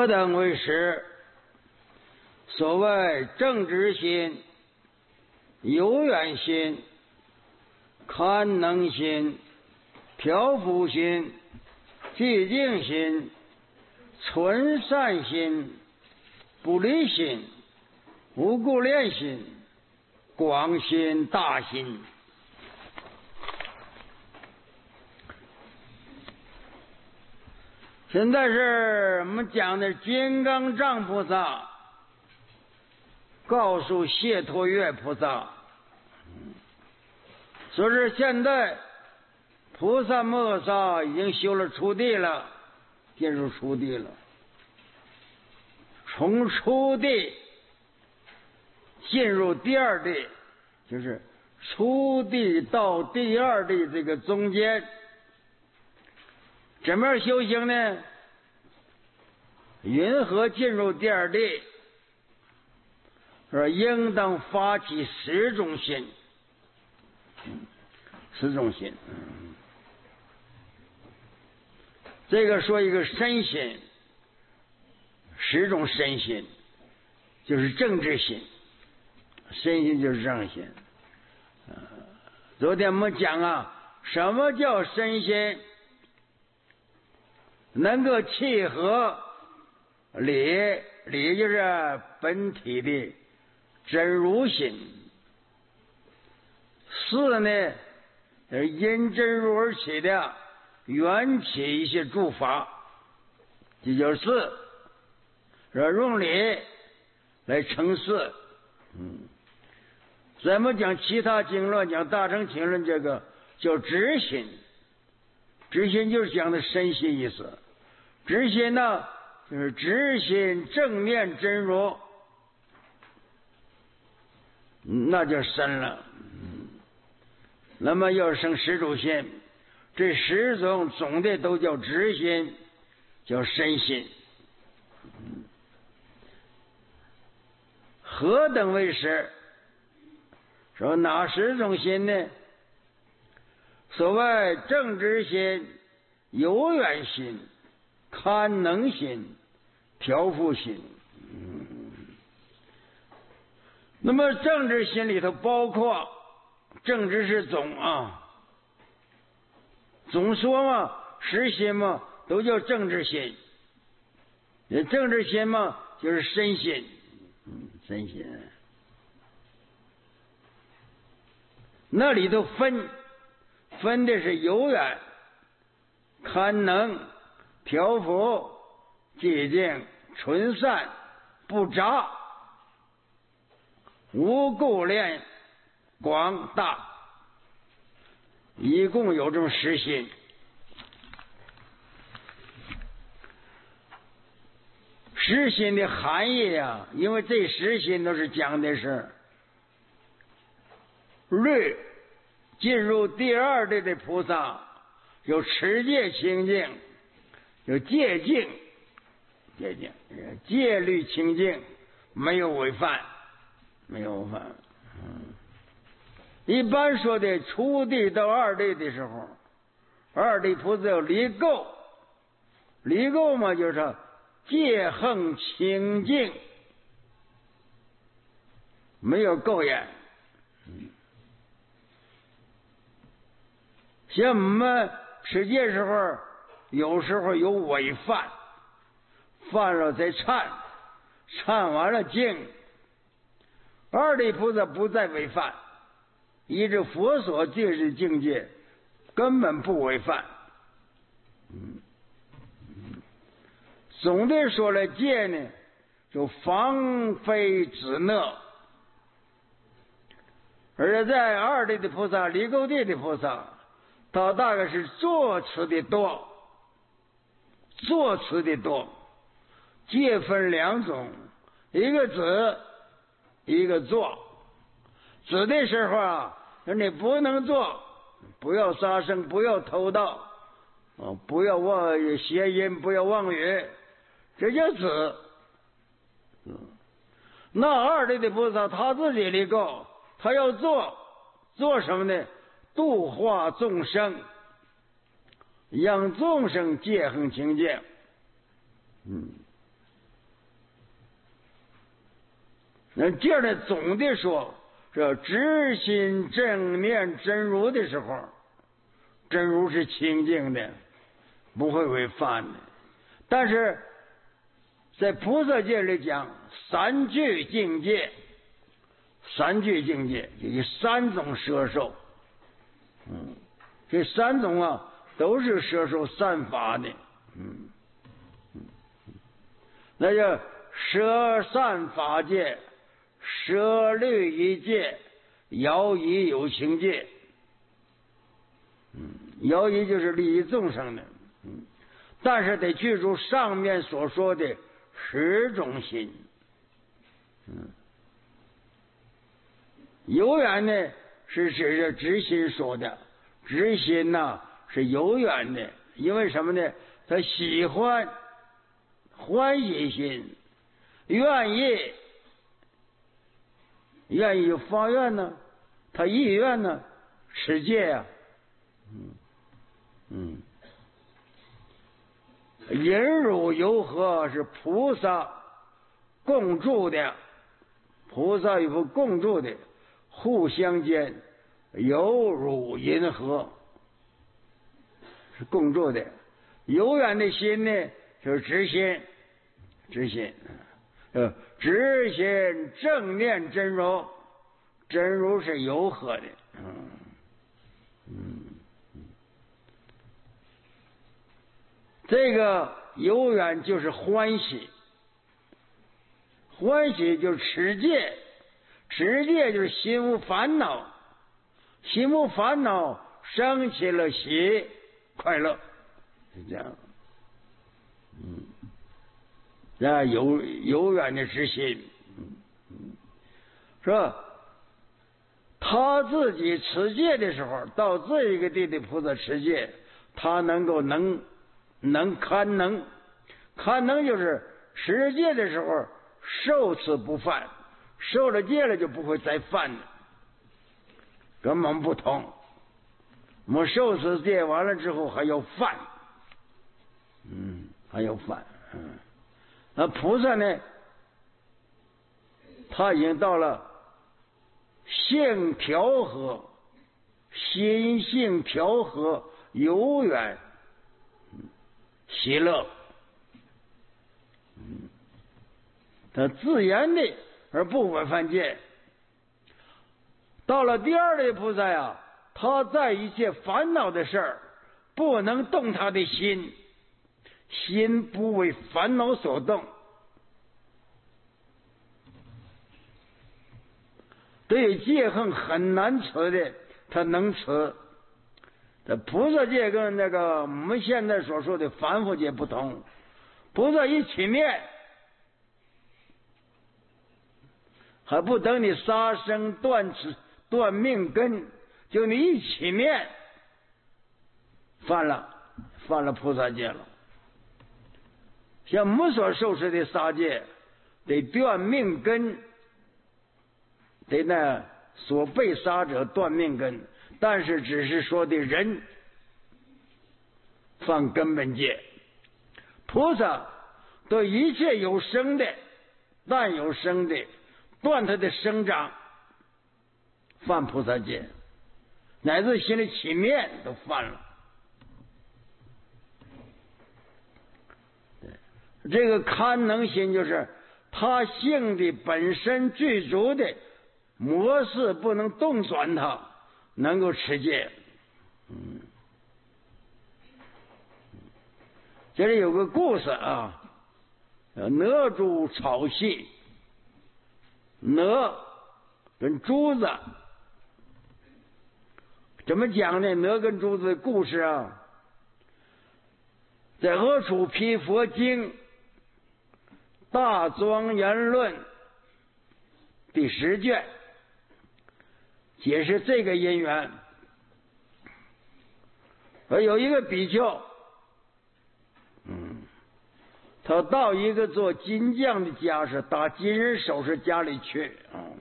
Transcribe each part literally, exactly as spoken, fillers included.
何等为实？所谓正直心、有远心、堪能心、调伏心、寂静心、纯善心、不离心、无故恋心、广心大心。现在是我们讲的金刚藏菩萨告诉解脱月菩萨，说是现在菩萨摩诃萨已经修了初地了，进入初地了，从初地进入第二地，就是初地到第二地这个中间，怎么样修行呢？云何进入第二地？说应当发起十种心，十种心。这个说一个身心，十种身心，就是正直心，身心就是正心。昨天我们讲啊，什么叫身心？能够契合理，理就是本体的真如心。四呢，是因真如而起的缘起一些诸法，这就是四。说用理来成四。嗯，咱们讲其他经论，讲大乘经论，这个叫直心。直心就是讲的身心意思。直心呢，就是直心正念真如，那就深了。那么要生十种心，这十种总的都叫直心，叫身心。何等为实？说哪十种心呢？所谓正直心、有远心、堪能心、调伏心。嗯，那么正直心里头包括，正直是总啊，总说嘛，实心嘛，都叫正直心。正直心嘛，就是身心。嗯，身心。那里头分，分的是有远、堪能、调伏、寂静、纯善、不杂、无垢恋、广大，一共有这么十心。十心的含义啊，因为这十心都是讲的是律进入第二地的菩萨，有持戒清净，有戒净，戒净戒律清净，没有违犯，没有违犯。嗯，一般说的初地到二地的时候，二地菩萨有离垢，离垢嘛，就是戒横清净，没有垢眼。嗯，像我们持戒时候，有时候有违犯，犯了再忏，忏完了净。二地菩萨不再违犯，依着佛所戒之境界，根本不违犯。嗯，总的说来，戒呢，就防非止恶。而在二地的菩萨、离垢地的菩萨，他大概是作持的多，作持的多。戒分两种，一个止，一个作。止的时候啊，你不能做，不要杀生，不要偷盗，哦，不要妄邪淫，不要妄语，这叫止。嗯，那二地的菩萨他自己离垢，他要做，做什么呢？度化众生，让众生戒横清净。嗯， 那第二呢，总的说，这知心正念真如的时候，真如是清净的，不会违犯的。但是在菩萨界里讲，三具境界，三具境界有三种摄受，嗯，这三种啊都是摄受三法的，嗯，那叫摄三法界，摄律仪界，摇仪有情界。嗯，摇仪就是利益众生的，嗯，但是得记住上面所说的十种心。嗯，有缘呢是指着直心说的，直心呐、啊、是有缘的，因为什么呢？他喜欢欢喜心，愿意愿意发愿呢，他意愿呢持戒呀、啊，嗯嗯，忍辱柔和是菩萨共住的，菩萨与佛共住的，互相间有辱银和是共住的。有缘的心呢，就是直心，直心，呃，直心正念真如，真如是柔和的，嗯嗯，这个有缘就是欢喜，欢喜就是持戒，持戒就是心无烦恼，心无烦恼生起了喜快乐，是这样。嗯，啊，有有缘的之心，嗯嗯，是吧？他自己持戒的时候，到这一个地的菩萨持戒，他能够能能堪能，堪能就是持戒的时候受此不犯，受了戒了就不会再犯了，跟我们不同。我们受此戒完了之后还要犯，嗯，还要犯，嗯，那菩萨呢，他已经到了性调和，心性调和，有缘喜乐，嗯，他自然的而不违犯戒。到了第二类菩萨呀，他在一切烦恼的事儿不能动他的心，心不为烦恼所动。对戒恨很难持的，他能持。这菩萨戒跟那个我们现在所说的凡夫戒不同，菩萨一起面，还不等你杀生断持断命根，就你一起面，犯了犯了菩萨戒了。像我们所受持的杀戒，得断命根，得那所被杀者断命根，但是只是说的人犯根本戒。菩萨对一切有生的，但有生的断它的生长，犯菩萨戒，乃至心里起面都犯了。这个堪能心就是他性的本身具足的模式不能动转它，能够持戒。嗯，这里有个故事啊，哪猪吵戏，哪跟珠子怎么讲呢？哪跟珠子的故事啊，在何处批佛经大庄严论第十卷解释这个因缘。而有一个比丘，嗯，他到一个做金匠的家，是打金人首饰家里去，嗯，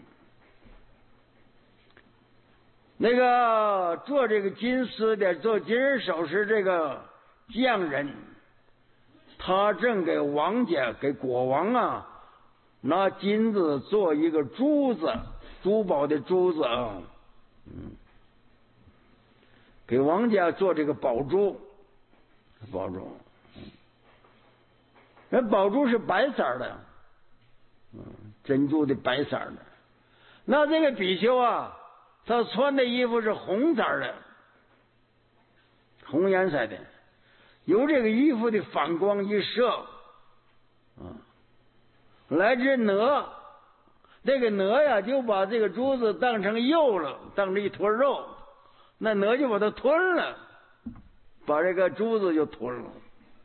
那个做这个金丝的，做金人首饰这个匠人，他正给王家给国王啊拿金子做一个珠子，珠宝的珠子啊，嗯，给王家做这个宝珠，宝珠，那宝珠是白色的，嗯，珍珠的白色的。那这个比丘啊，他穿的衣服是红色的，红颜色的，由这个衣服的反光一射，啊，来只哪，这个哪呀就把这个珠子当成肉了，当成一坨肉，那哪就把它吞了，把这个珠子就吞了。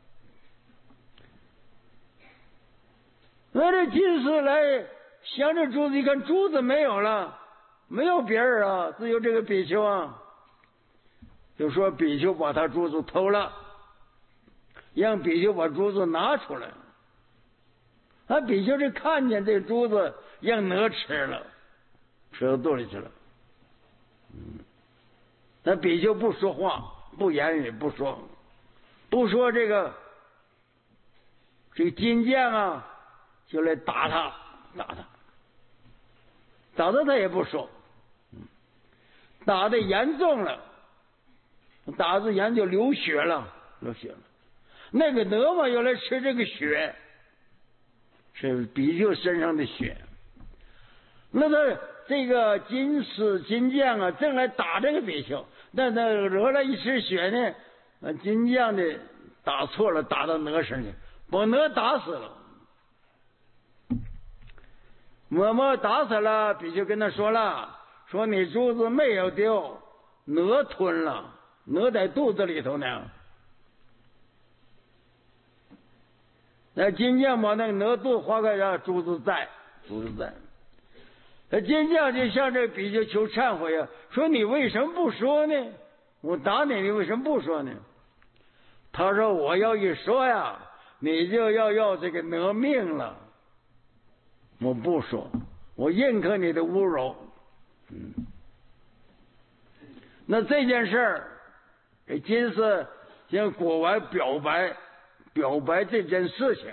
那这金丝来想这珠子，一看珠子没有了，没有别人啊，只有这个比丘啊，就说比丘把他珠子偷了，让比丘把珠子拿出来。那比丘是看见这珠子让哪吃了，吃到肚里去了。嗯，那比丘不说话，不言语，不说，不说这个这个金匠啊，就来打他，打他，打他他也不说，打的严重了，打的严就流血了，流血了。那个哪嘛又来吃这个血，是比丘身上的血。那他这个金丝金匠啊，正来打这个比丘，那那惹了一池血呢，金匠的打错了，打到哪身去，把哪打死了。嬷嬷打死了，比丘跟他说了，说你珠子没有丢，哪吞了，哪在肚子里头呢。那金匠把那个哪肚划开，让珠子在，珠子在。那金匠就向这比丘求忏悔啊，说你为什么不说呢？我打你，你为什么不说呢？他说我要一说呀，你就要要这个哪命了。我不说，我认可你的侮辱。嗯，那这件事儿，金丝向国王表白，表白这件事情，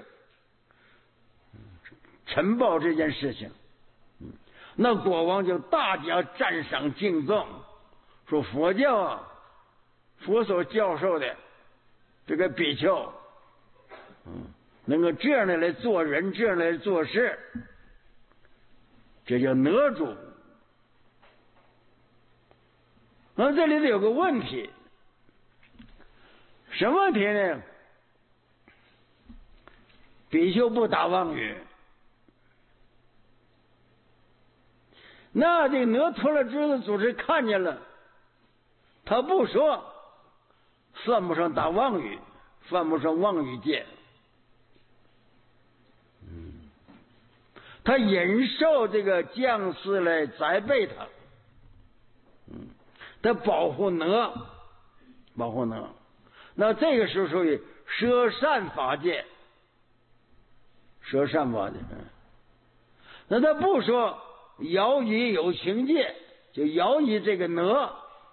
呈报这件事情。嗯，那国王就大加赞赏敬重，说佛教啊，佛所教授的这个比丘，嗯，能够这样的来做人，这样的来做事。这叫哪主。那这里头有个问题，什么问题呢？比丘不打妄语，那这个哪吞了珠子组织看见了，他不说，算不上打妄语，犯不上妄语戒。他忍受这个将士来责备他，嗯，他保护哪，保护哪，那这个时候属于舍善法界，舍善法界。那他不说摇以有情界，就摇以这个哪，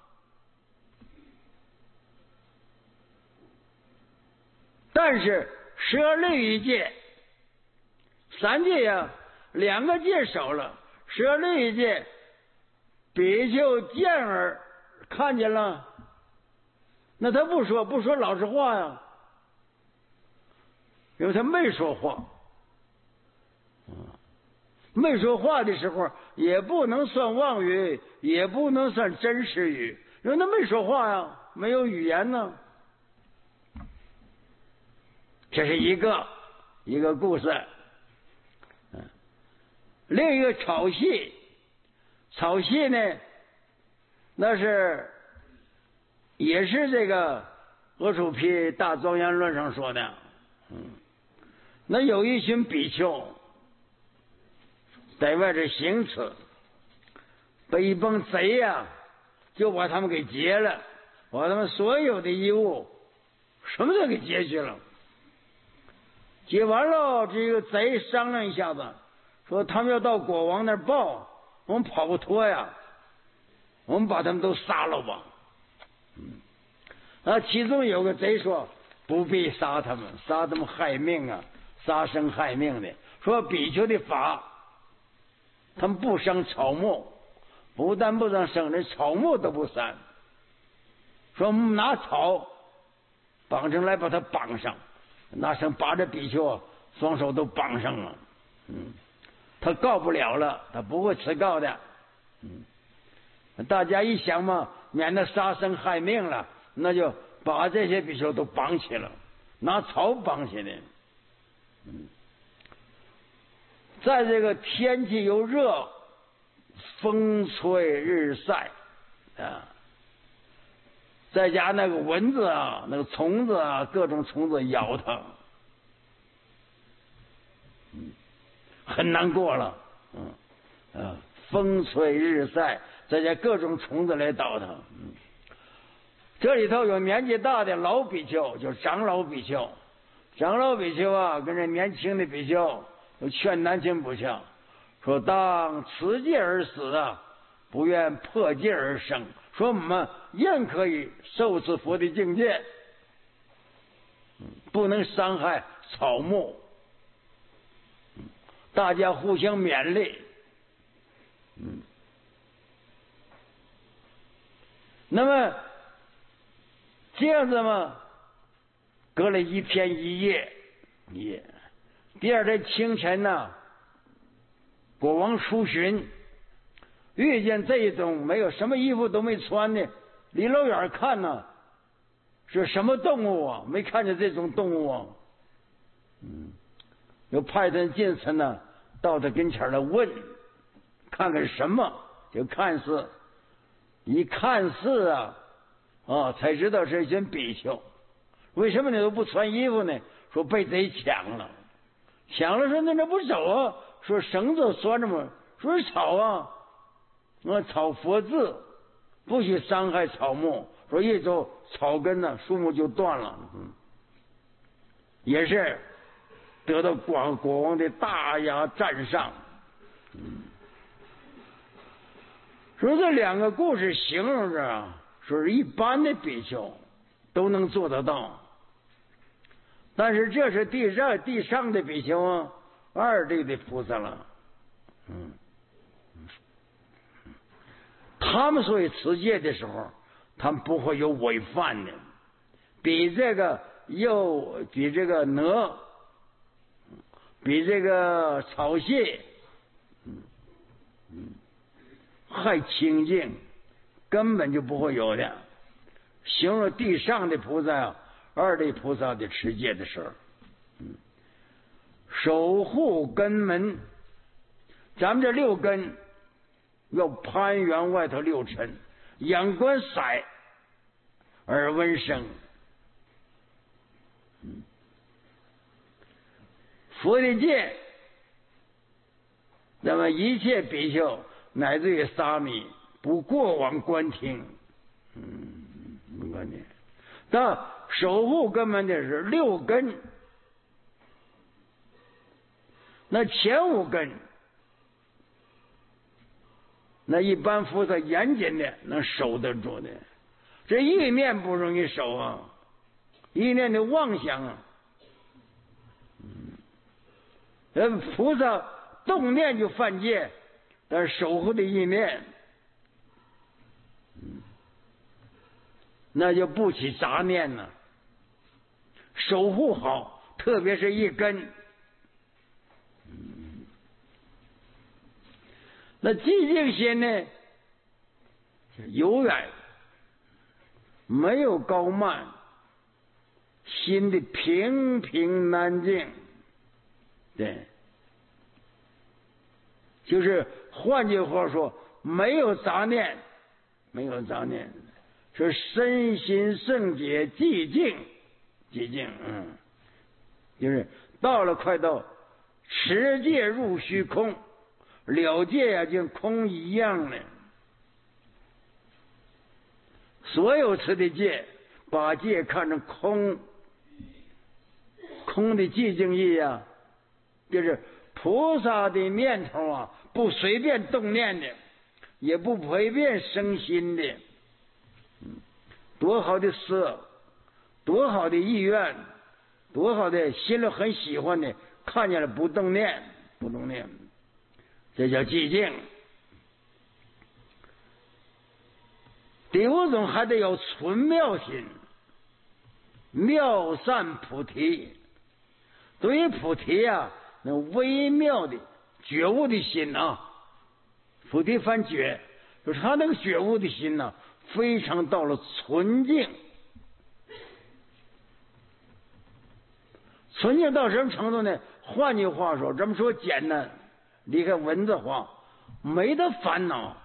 但是舍律仪界，三界呀。两个界守了，舍律仪界，比丘见儿看见了，那他不说，不说老实话呀，因为他没说话，没说话的时候也不能算妄语，也不能算真实语，因为他没说话呀，没有语言呢。这是一个一个故事。另一个草戏，草戏呢，那是也是这个阿楚毗大庄严论上说的。嗯，那有一群比丘在外这行刺，被一帮贼呀、啊，就把他们给劫了，把他们所有的衣物什么都给劫去了。劫完了，这个贼商量一下子。说他们要到国王那儿报，我们跑不脱呀，我们把他们都杀了吧。嗯，啊，其中有个贼说不必杀他们，杀他们害命啊，杀生害命的。 说比丘的法，他们不生草木，不但不让生，连草木都不散。说拿草绑上来，把它绑上，拿绳把这比丘双手都绑上了。嗯，他告不了了，他不会辞告的。嗯，大家一想嘛，免得杀生害命了，那就把这些比丘都绑起了，拿草绑起来。嗯，在这个天气又热，风吹日晒啊，再加那个蚊子啊，那个虫子啊，各种虫子咬它，嗯，很难过了。嗯啊，风吹日晒，再加各种虫子来捣它。嗯，这里头有年纪大的老比丘，就是长老比丘。长老比丘啊，跟这年轻的比丘有劝难情不孝，说当持戒而死啊，不愿破戒而生。说我们仍可以受持佛的境界，不能伤害草木，大家互相勉励。嗯，那么这样子嘛，隔了一天一夜，一夜。第二天清晨呢、啊，国王出巡，遇见这种没有什么衣服都没穿的，离老远看呢、啊，是什么动物啊？没看见这种动物啊。嗯，又派人近臣呢，到他跟前来问，看看什么？就看似，一看似啊，啊，才知道是一群比丘。为什么你都不穿衣服呢？说被贼抢了，抢了说那那不走啊？说绳子拴着吗？说是草啊，啊草佛字，不许伤害草木。说一走草根呢，树木就断了。嗯，也是得到国国王的大雅赞赏。嗯，说这两个故事形容着啊，说是一般的比丘都能做得到。但是这是地上地上的比丘啊，二地的菩萨了。嗯，他们所以持戒的时候，他们不会有违犯的，比这个又比这个哪，比这个草蟹，嗯嗯，还清净，根本就不会有的。形容地上的菩萨啊，二地菩萨的持戒的事儿。嗯，守护根门，咱们这六根要攀援外头六尘，眼观色，耳闻声。嗯，佛的戒，那么一切比丘乃至于沙弥不过往观听。嗯，没关系。但守护根本的是六根，那前五根，那一般菩萨严谨的能守得住的。这意念不容易守啊，意念的妄想啊。嗯，菩萨动念就犯戒，但是守护的意念，嗯，那就不起杂念了。守护好，特别是一根。嗯，那寂静心呢，永远没有高慢，心的平平安静。对，就是换句话说，没有杂念，没有杂念，是身心圣洁寂静。寂静，嗯，就是到了快到持戒入虚空，了戒呀、啊，就空一样了。所有持的戒，把戒看成空，空的寂静意啊，就是菩萨的念头啊，不随便动念的，也不随便生心的。嗯，多好的事！多好的意愿，多好的心里很喜欢的，看见了不动念。 不动念，这叫寂静。第五种还得有纯妙心，妙善菩提。对于菩提啊，那微妙的觉悟的心啊，菩提翻觉，就是他那个觉悟的心呢、啊，非常到了纯净。纯净到什么程度呢？换句话说，这么说简单，离开文字化，没得烦恼。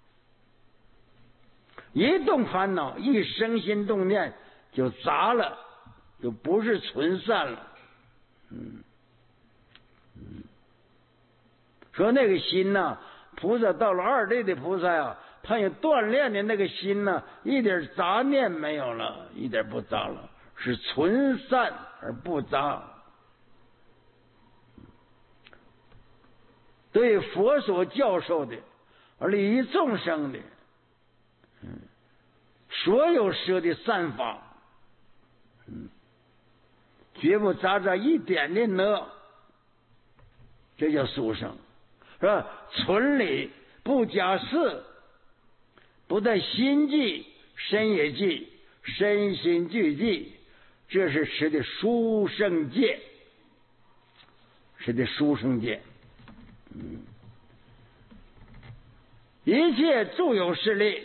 一动烦恼，一生心动念就杂了，就不是纯善了。嗯，嗯，说那个心呐、啊，菩萨到了二类的菩萨呀、啊，他也锻炼的那个心呢、啊，一点杂念没有了，一点不杂了，是纯善而不杂。对佛所教授的，而利于众生的。嗯，所有说的善法，嗯，绝不杂杂一点的呢，这叫殊胜，是吧？纯理不假事，不在心计，身也计，身心俱计，这是持的殊胜戒，持的殊胜戒。嗯，一切诸有势力。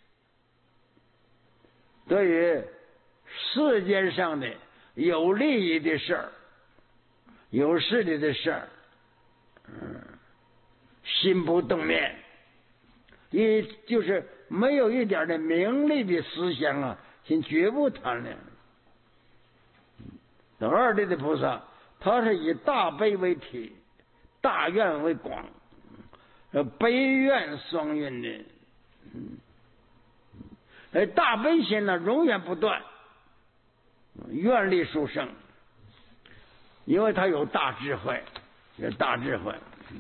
对于世间上的有利益的事儿、有势力的事儿，嗯，心不动念，一就是没有一点的名利的思想啊，心绝不贪恋。等二类的菩萨，他是以大悲为体，大愿为广，呃，悲愿双运的，嗯。而大悲心呢，永远不断，愿力殊胜，因为他有大智慧，有大智慧。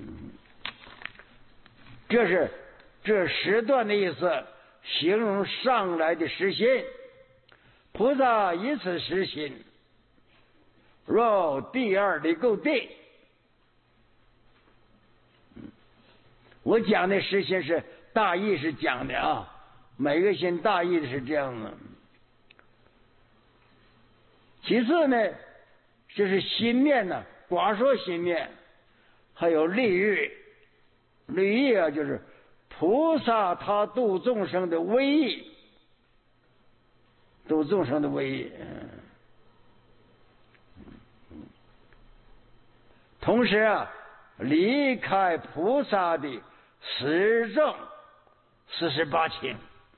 这是这十段的意思，形容上来的实心。菩萨以此实心，若第二的够地。我讲的实心是大意是讲的啊。每个心大意的是这样的。其次呢，就是心面呢，寡说心面，还有利欲。利欲啊，就是菩萨他度众生的威仪，度众生的威仪。同时啊，离开菩萨的十正四十八情。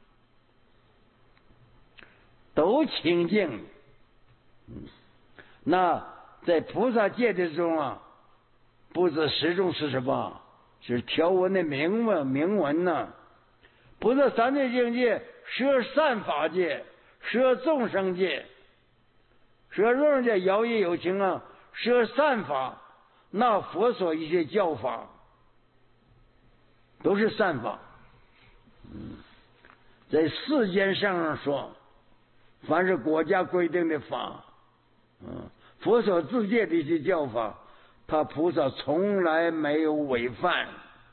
都清净，嗯，那在菩萨戒之中啊，不止十种四十八，是条文的明文明文呢、啊。菩萨三罪境界，摄善法界，摄众生界，摄众生界摇曳有情啊，摄善法，那佛所一切教法都是善法。嗯，在世间上说。凡是国家规定的法，嗯，佛所自戒的一些教法，他菩萨从来没有违犯，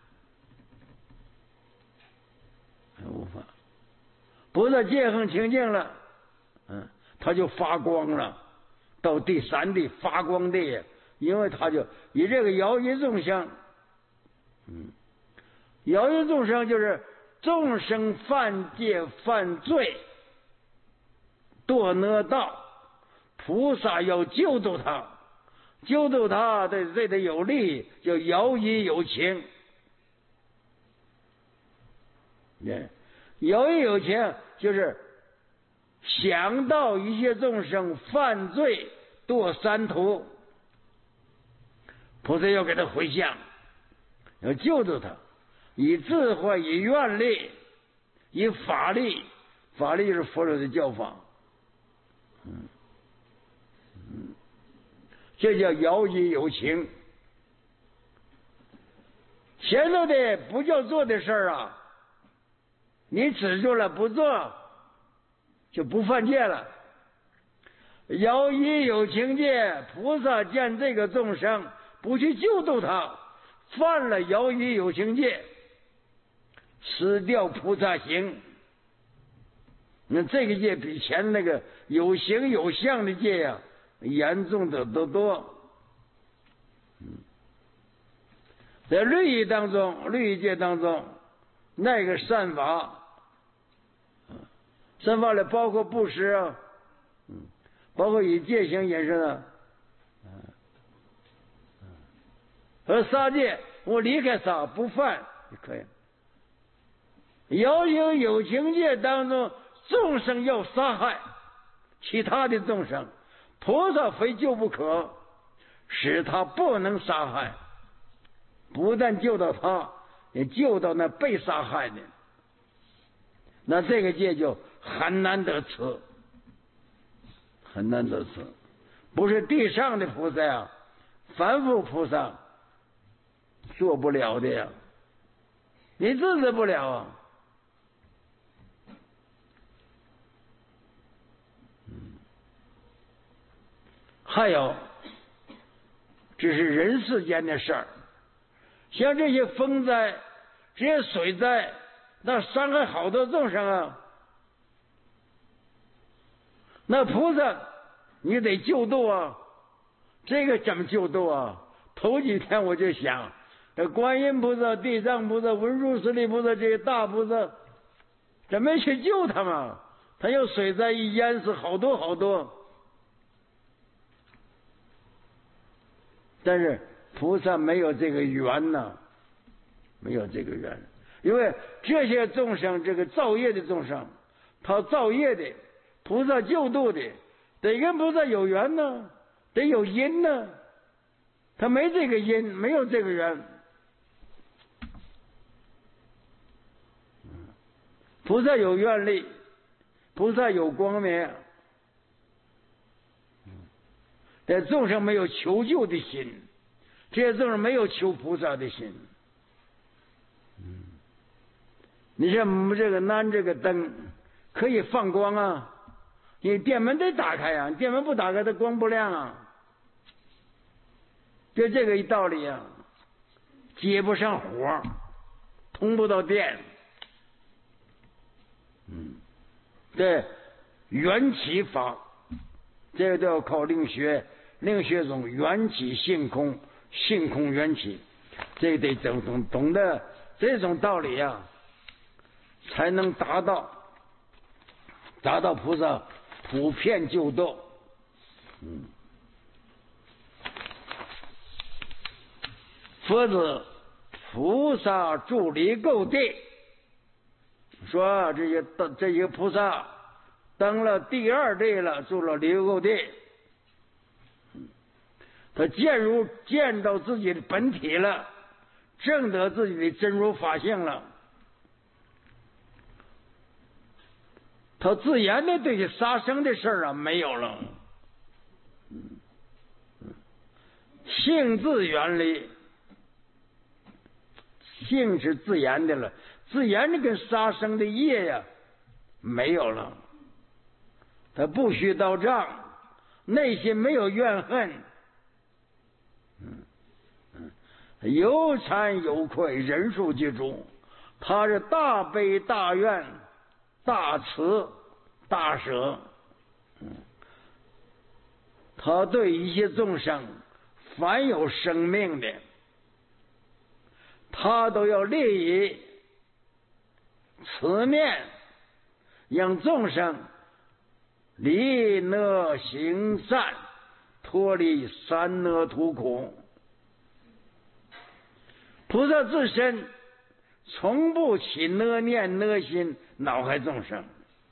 无法。菩萨戒行清净了，嗯，他就发光了，到第三地发光地，因为他就以这个摇曳众生，嗯，摇曳众生就是众生犯戒犯罪。堕恶道，菩萨要救度他，救度他对对他有利，叫摇曳有情。对，摇曳有情就是想到一切众生犯罪堕三途，菩萨要给他回向，要救度他，以智慧，以愿力，以法力，法力就是佛陀的教法。嗯，嗯，这叫摇曳有情。前头的不叫做的事儿啊，你止住了不做，就不犯戒了。摇曳有情界，菩萨见这个众生不去救度他， 犯了摇于有情戒，失掉菩萨行。那这个戒比前那个有形有相的戒呀、啊，严重的多多。在律仪当中，律仪戒当中，那个善法，善法里包括布施啊，包括以戒行引申啊，而杀戒，我离开杀不犯就可以。要有有情戒当中，众生要杀害其他的众生，菩萨非救不可，使他不能杀害。不但救到他，也救到那被杀害的，那这个戒就很难得持，很难得持。不是地上的菩萨啊，凡夫菩萨做不了的呀，你制止不了啊。还有，这是人世间的事儿。像这些风灾、这些水灾，那伤害好多众生啊。那菩萨，你得救度啊。这个怎么救度啊？头几天我就想，这观音菩萨、地藏菩萨、文殊师利菩萨这些大菩萨，怎么去救他们？他有水灾一淹死好多好多。但是菩萨没有这个缘呐，没有这个缘，因为这些众生，这个造业的众生，他造业的，菩萨救度的，得跟菩萨有缘呢，得有因呢，他没这个因，没有这个缘。菩萨有愿力，菩萨有光明，但众生没有求救的心。这些众生没有求菩萨的心。嗯，你像我们这个南这个灯可以放光啊，你电门得打开啊，电门不打开它光不亮啊，就这个一道理啊，接不上火，通不到电。嗯，对，缘起法，这个都要靠灵学，灵学中缘起性空。性空缘起，这得懂懂懂得这种道理啊，才能达到达到菩萨普遍救度。嗯，佛子菩萨住离垢地，说这些这些菩萨登了第二地了，住了离垢地。他见如见到自己的本体了，证得自己的真如法性了，他自然的对杀生的事儿啊没有了，性自远离，性是自然的了，自然的跟杀生的业呀没有了，他不需到账，内心没有怨恨。有惭有愧，忍辱具足，他是大悲大愿大慈大舍。他对一切众生凡有生命的，他都要利益慈面，让众生离恶行善，脱离三恶途苦。菩萨自身从不起恶念恶心恼害众生，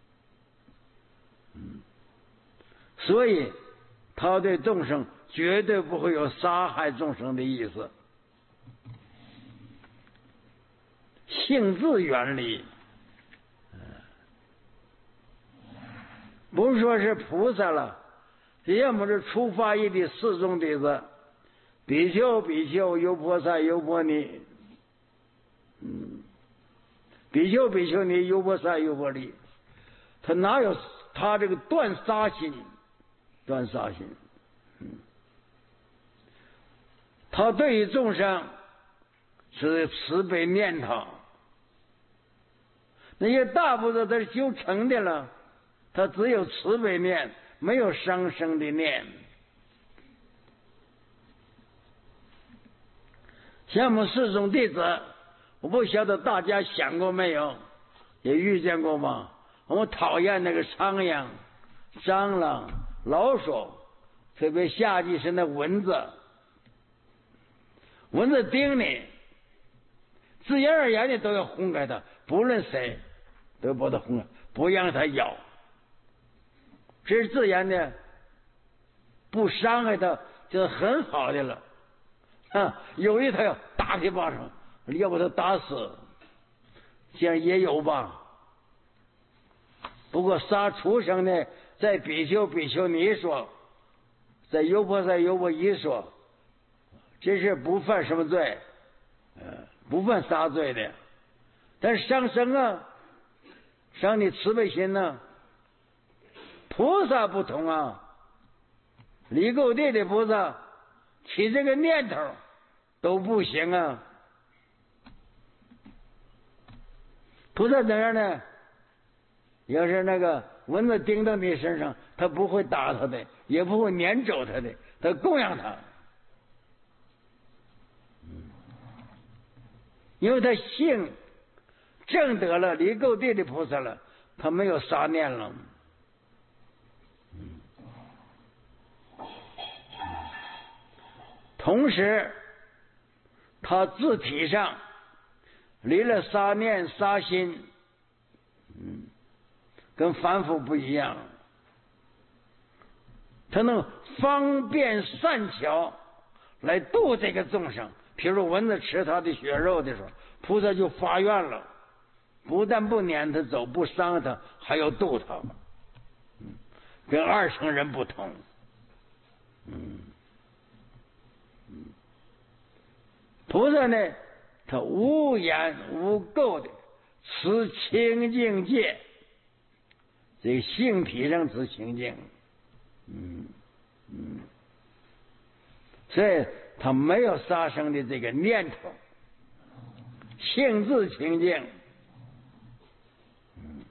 所以他对众生绝对不会有杀害众生的意思，性自远离。不是说是菩萨了，要么是初发意的四众弟子，比丘、比丘、优婆塞、优婆尼，嗯，比丘、比丘尼、优婆塞、优婆尼，他哪有他这个断杀心？断杀心，嗯，他对于众生是慈悲念头。那些大菩萨他是修成的了，他只有慈悲念，没有伤生的念。像我们四众弟子，我不晓得大家想过没有，也遇见过吗？我们讨厌那个苍蝇、蟑螂、老鼠，特别夏季是那蚊子，蚊子叮你，自然而然的都要轰开它，不论谁都要把它轰开，不让它咬，这是自然的，不伤害它就是很好的了。啊，有一他要打他一巴掌，要把他打死，这样也有吧。不过杀畜生呢，在比丘比丘尼说，在优婆塞优婆夷说，这是不犯什么罪，呃，不犯杀罪的。但是伤生啊，伤你慈悲心呢、啊，菩萨不同啊。离垢地的菩萨起这个念头都不行啊。菩萨怎样呢？要是那个蚊子叮到你身上，他不会打他的，也不会撵走他的，他供养他，因为他性证得了离垢地的菩萨了，他没有杀念了。同时他自体上离了杀念杀心，嗯，跟凡夫不一样，他能方便善巧来度这个众生。比如蚊子吃他的血肉的时候，菩萨就发愿了，不但不撵他走，不伤他，还要度他，嗯，跟二乘人不同。嗯，菩萨呢，他无眼无垢的持清净戒，这个性体上持清净，嗯嗯，所以他没有杀生的这个念头，性自清净。嗯，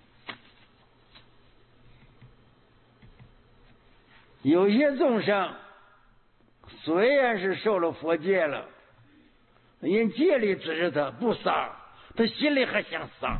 有些众生虽然是受了佛戒了，因戒律指示他不杀，他心里还想杀。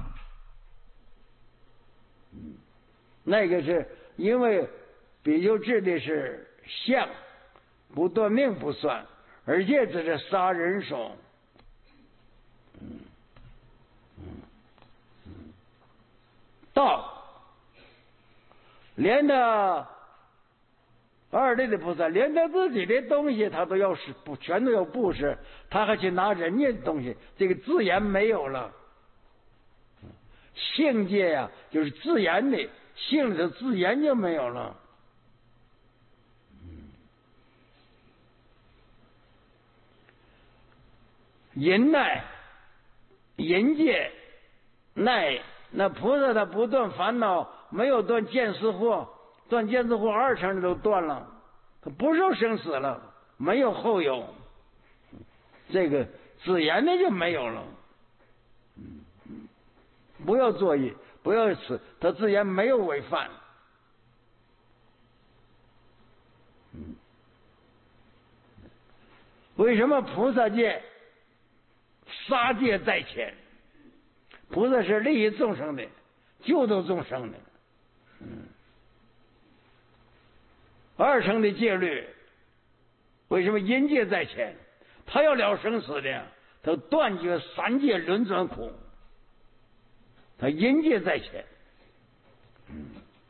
嗯，那个是因为比丘制的是相，不断命不算，而且只是杀人手。嗯嗯嗯，道连他二类的菩萨，连他自己的东西他都要是不全都要布施，他还去拿人家的东西，这个自然没有了。性界呀、啊，就是自然的，性里头自然就没有了。淫耐、淫戒、耐，那菩萨他不断烦恼，没有断见思惑。断见思惑二乘的都断了，他不受生死了，没有后有，这个自然的就没有了。不要作意，不要吃，他自然没有违犯。为什么菩萨戒杀戒在前？菩萨是利益众生的，救度众生的。嗯，二乘的戒律，为什么淫戒在前？他要了生死的，他断绝三界轮转苦，他淫戒在前。嗯，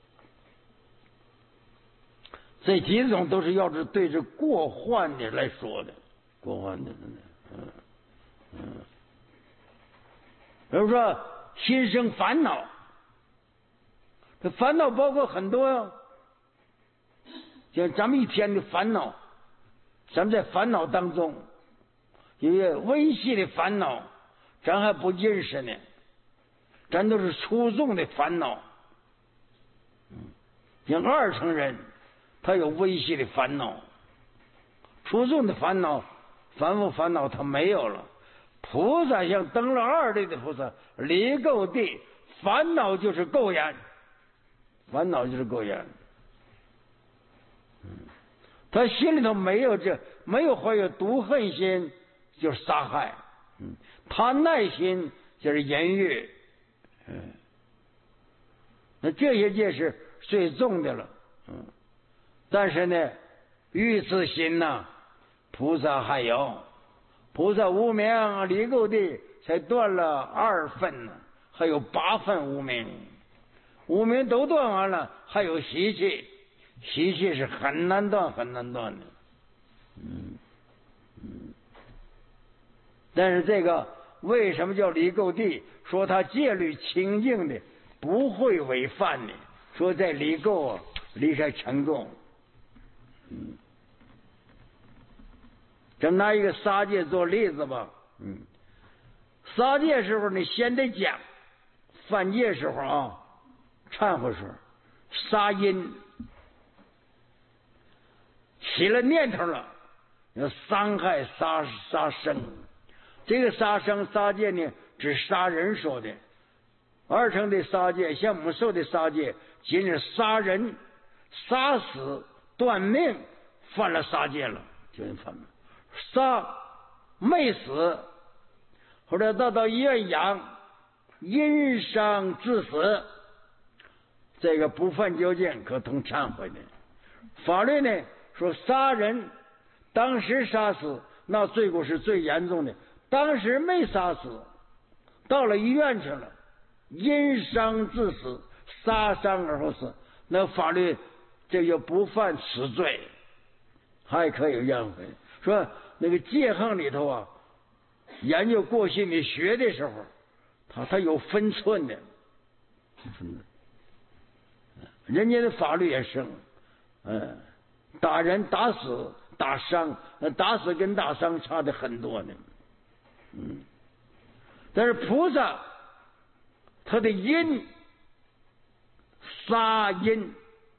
这几种都是要是对着过患的来说的，过患的，嗯嗯，比如说心生烦恼，这烦恼包括很多呀。像咱们一天的烦恼，咱们在烦恼当中，有些微细的烦恼，咱还不认识呢，咱都是粗重的烦恼。像二乘人，他有微细的烦恼，粗重的烦恼、凡夫烦恼他没有了。 菩萨像登了二地的菩萨，离垢地，烦恼就是垢眼，烦恼就是垢眼。嗯，他心里头没有这，没有怀有毒恨心，就是杀害。嗯，他耐心就是淫欲。嗯，那这些戒是最重的了。嗯，但是呢，欲自心呐，菩萨还有。菩萨无明离垢地才断了二分呢，还有八分无明，无明都断完了，还有习气，习气是很难断很难断的。嗯嗯，但是这个为什么叫离垢地？说他戒律清净的，不会违犯的。说在离垢啊，离开成垢。嗯。咱拿一个杀戒做例子吧。嗯，杀戒时候你先得讲，犯戒时候啊，忏悔时候，杀因起了念头了，要伤害杀杀生。这个杀生杀戒呢，指杀人说的。二乘的杀戒，像我们受的杀戒，仅是杀人、杀死、断命，犯了杀戒了，就是犯了。杀没死，或者到到医院养，因伤致死，这个不犯究竟，可通忏悔的。法律呢说杀人，当时杀死，那罪过是最严重的。当时没杀死，到了医院去了，因伤致死，杀伤而后死，那法律这就不犯此罪，还可以忏悔。说那个戒行里头啊，研究过去你学的时候，他他有分寸的，人家的法律也生，嗯，打人打死打伤，打死跟打伤差的很多呢，嗯，但是菩萨他的因杀因，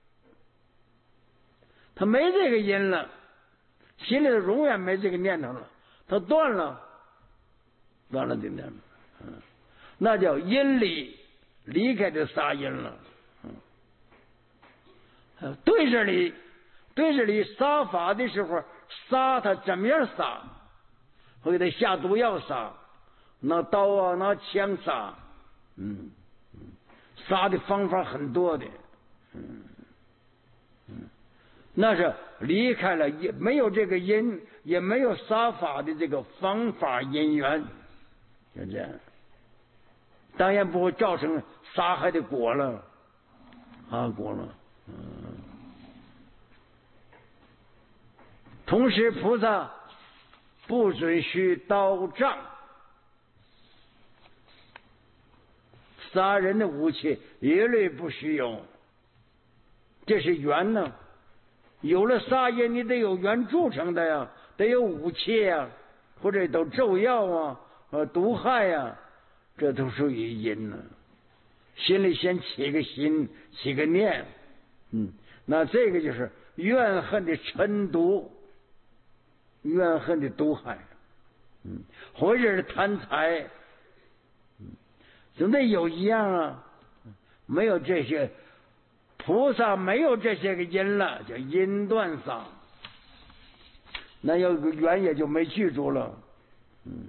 他没这个因了。心里头永远没这个念头了，他断了，断了这念头，嗯，那叫因离离开这杀因了，嗯，对着离，对着离杀法的时候，杀他怎么样杀？会给他下毒药杀，拿刀啊，拿枪杀，嗯嗯，杀的方法很多的，嗯嗯。那是离开了，也没有这个因，也没有杀法的这个方法因缘，就这样，当然不会造成杀害的果了，啊果了，嗯。同时，菩萨不准许刀杖，杀人的武器一律不许用，这是缘呢。有了杀因，你得有缘铸成的呀，得有武器呀，或者都咒药啊，呃，毒害呀，这都属于因呢。心里先起个心，起个念，嗯，那这个就是怨恨的嗔毒，怨恨的毒害，嗯，或者是贪财，嗯，总得有一样啊，没有这些。菩萨没有这些个因了，叫因断杀，那有个缘也就没记住了，嗯。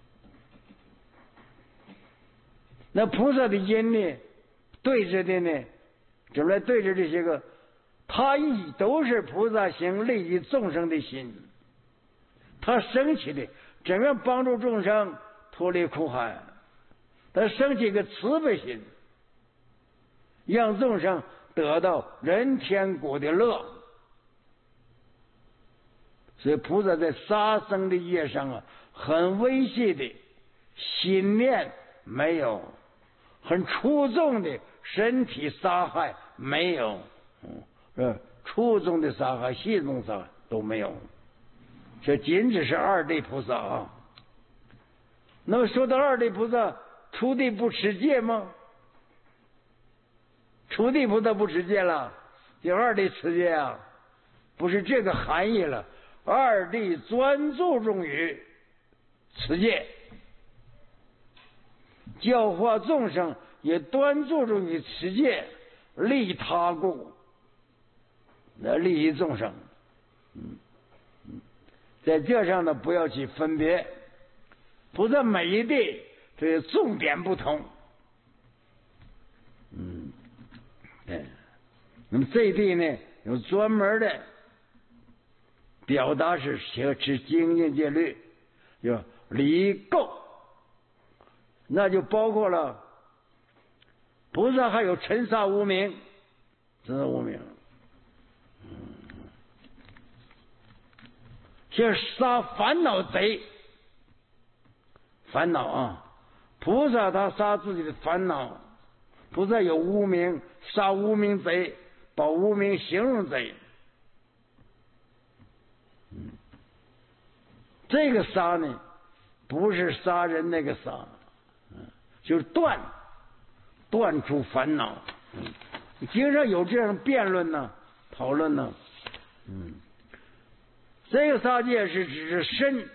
那菩萨的因呢，对着的呢，怎么来对着这些个？他一都是菩萨行利益众生的心，他升起的怎么样帮助众生脱离苦海？他升起一个慈悲心，让众生得到人天国的乐，所以菩萨在杀生的业上啊，很微细的心念没有，很出众的身体杀害没有，嗯，出众的杀害、细众杀害都没有，这仅只是二地菩萨啊。那么说到二地菩萨，出地不持戒吗？出地菩萨不持戒了，就二地持戒啊，不是这个含义了。二地专注重于持戒， 教化众生，也端注重于持戒，利他故，那利益众生。嗯嗯，在这上呢，不要去分别，菩萨每一地这个重点不同。嗯，对。那么这一地呢，有专门的表达是持持精进戒律，有离垢，那就包括了菩萨还有尘杀无明，尘杀无明，嗯，像杀烦恼贼，烦恼啊，菩萨他杀自己的烦恼，菩萨有无明，杀无明贼，把无明形容贼。嗯，这个杀呢，不是杀人那个杀，嗯，就是断，断除烦恼。嗯，经常有这样辩论呢，讨论呢。嗯，这个杀戒是指身，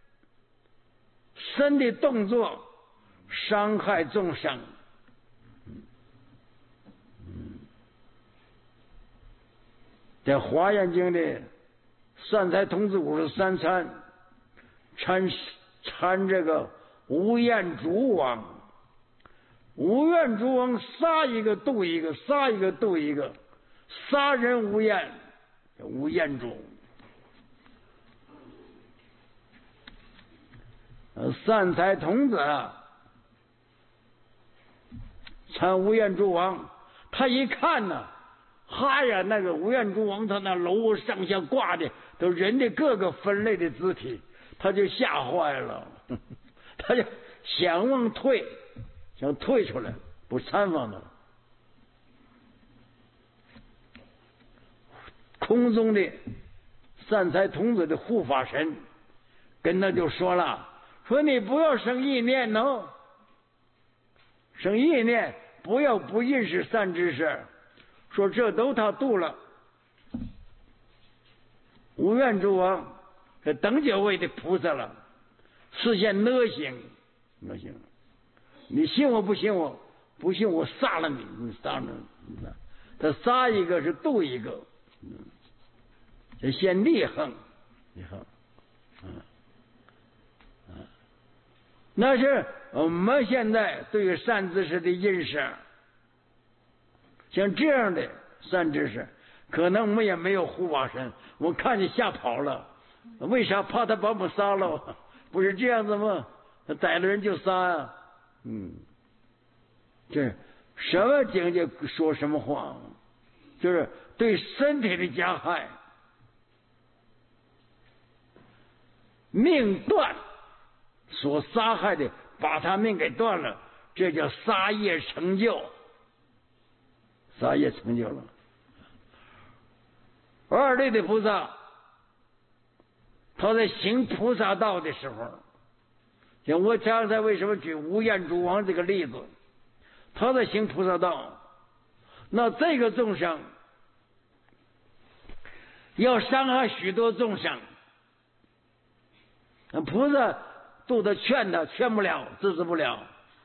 身的动作伤害众生。嗯，在《华严经》的善财童子五十三参参参这个无厌烛王，无厌烛王杀一个度一个，杀一个度一个，杀人无厌，无厌烛。善财童子参无厌烛王，他一看呢，哈呀，那个无厌烛王他那楼上下挂的都人的各个分类的肢体，他就吓坏了，他就想往退，想退出来，不参访了。空中的善财童子的护法神跟他就说了，说你不要生意念喏，生意念，不要不认识善知识，说这都他度了。无怨诸王这等觉位的菩萨了，实现乐行，乐行。你信我不信我？不信我杀了你，你杀了你。他杀一个是度一个，这现力横，力横，嗯，嗯，那是我们现在对于善知识的认识。像这样的善知识，可能我们也没有护法神，我看见吓跑了。为啥？怕他把我们杀了？不是这样子吗？逮了人就杀呀、啊。嗯，这什么境界说什么话，就是对身体的加害，命断所杀害的，把他命给断了，这叫杀业成就。杀业成就了。二类的菩萨，他在行菩萨道的时候，像我刚才为什么举无厌诸王这个例子，他在行菩萨道，那这个众生要伤害许多众生，菩萨度他劝他，劝不了，制止不了，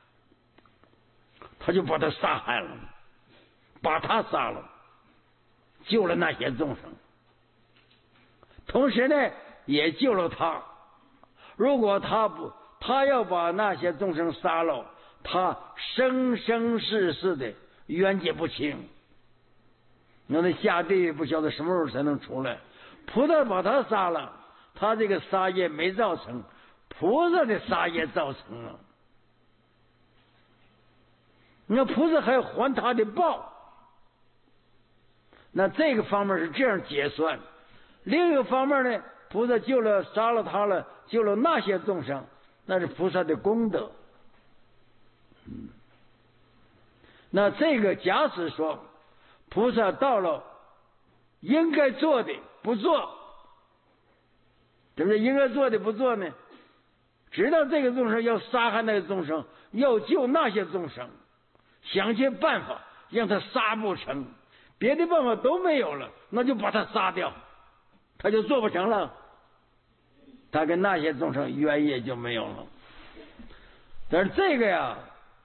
他就把他杀害了，把他杀了，救了那些众生，同时呢也救了他。如果他不，他要把那些众生杀了，他生生世世的冤结不清，那他下地狱不晓得什么时候才能出来。菩萨把他杀了，他这个杀业没造成，菩萨的杀业造成了。那菩萨还要还他的报，那这个方面是这样结算。另一个方面呢，菩萨救了杀了他了，救了那些众生，那是菩萨的功德。嗯，那这个假使说菩萨到了应该做的不做，对不对？应该做的不做呢？知道这个众生要杀害那个众生，要救那些众生，想尽办法让他杀不成，别的办法都没有了，那就把他杀掉，他就做不成了，他跟那些众生冤业就没有了。但是这个呀，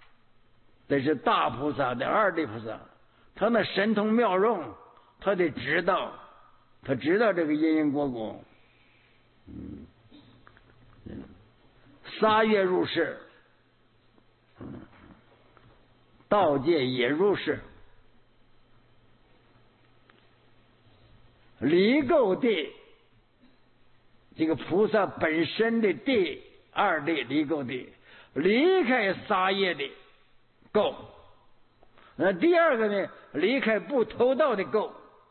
这是大菩萨的二地菩萨，他那神通妙用，他得知道，他知道这个因因果果。嗯，杀月入世，道界也入世。离垢地，这个菩萨本身的地，二地离垢地，离开杀业的垢。那第二个呢，离开不偷盗的垢。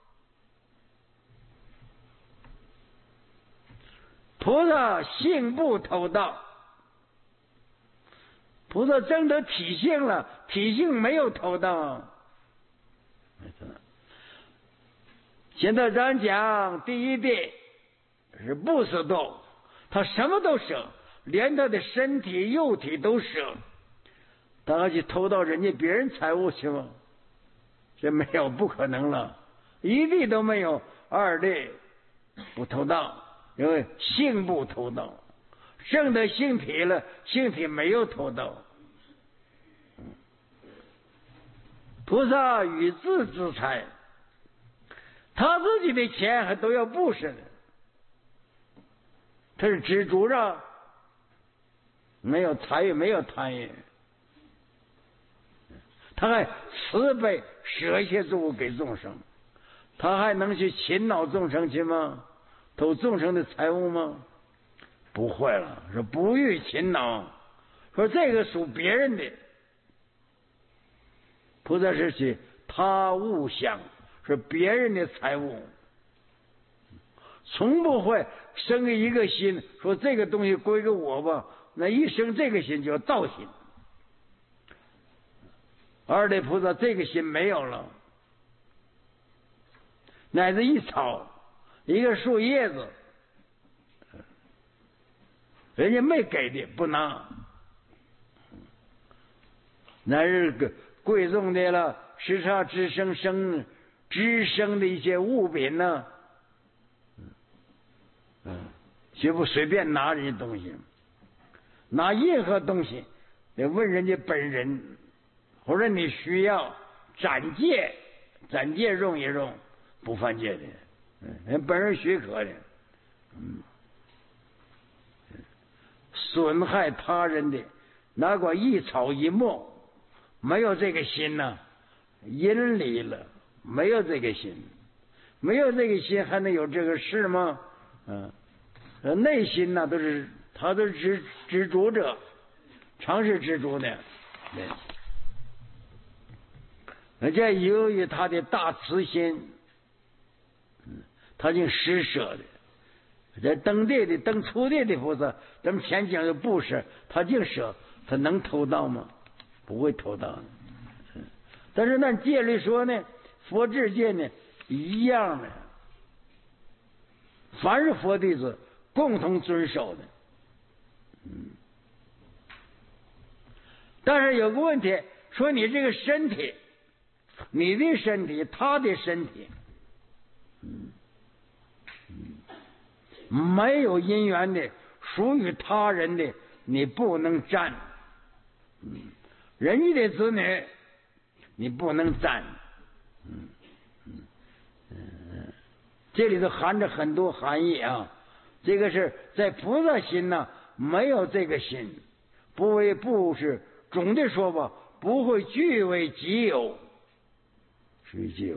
菩萨性不偷盗，菩萨证得体性了，体性没有偷盗。现在咱讲第一地是不舍度，他什么都舍，连他的身体肉体都舍。他要去偷盗人家别人财物去吗？这没有，不可能了，一地都没有。二地不偷盗，因为性不偷盗，证得性体了，性体没有偷盗。菩萨与自之财，他自己的钱还都要布施呢，他是知足着，没有参与，没有贪欲，他还慈悲舍一些作物给众生，他还能去勤劳众生去吗？偷众生的财物吗？不会了，说不欲勤劳，说这个属别人的。菩萨是去他物想，是别人的财物，从不会生一个心说这个东西归给我吧，那一生这个心就造心。二地菩萨这个心没有了，乃至一草一个树叶子，人家没给的不拿，乃是个贵重的了，时差之生生之生的一些物品呢，嗯，绝不随便拿人家东西，拿任何东西得问人家本人，或者你需要暂借，暂借用一用，不犯戒的，嗯，人本人许可的，嗯，损害他人的，哪管一草一木。没有这个心呢，阴离了，没有这个心，没有这个心还能有这个事吗？嗯，内心呢都是他都是知知足者，常是知足的，对。而且由于他的大慈心，嗯，他就施舍的。这登地的登初地的菩萨，咱们前讲的布施，他净舍，他能偷盗吗？不会偷盗，但是那戒律说呢，佛制戒呢一样的，凡是佛弟子共同遵守的。嗯，但是有个问题，说你这个身体，你的身体，他的身体，嗯嗯，没有因缘的，属于他人的，你不能占。嗯，人家的子女，你不能占，嗯嗯嗯，这里头含着很多含义啊。这个是在菩萨心呢，没有这个心，不为不是总的说吧，不会据为己有，属于己有。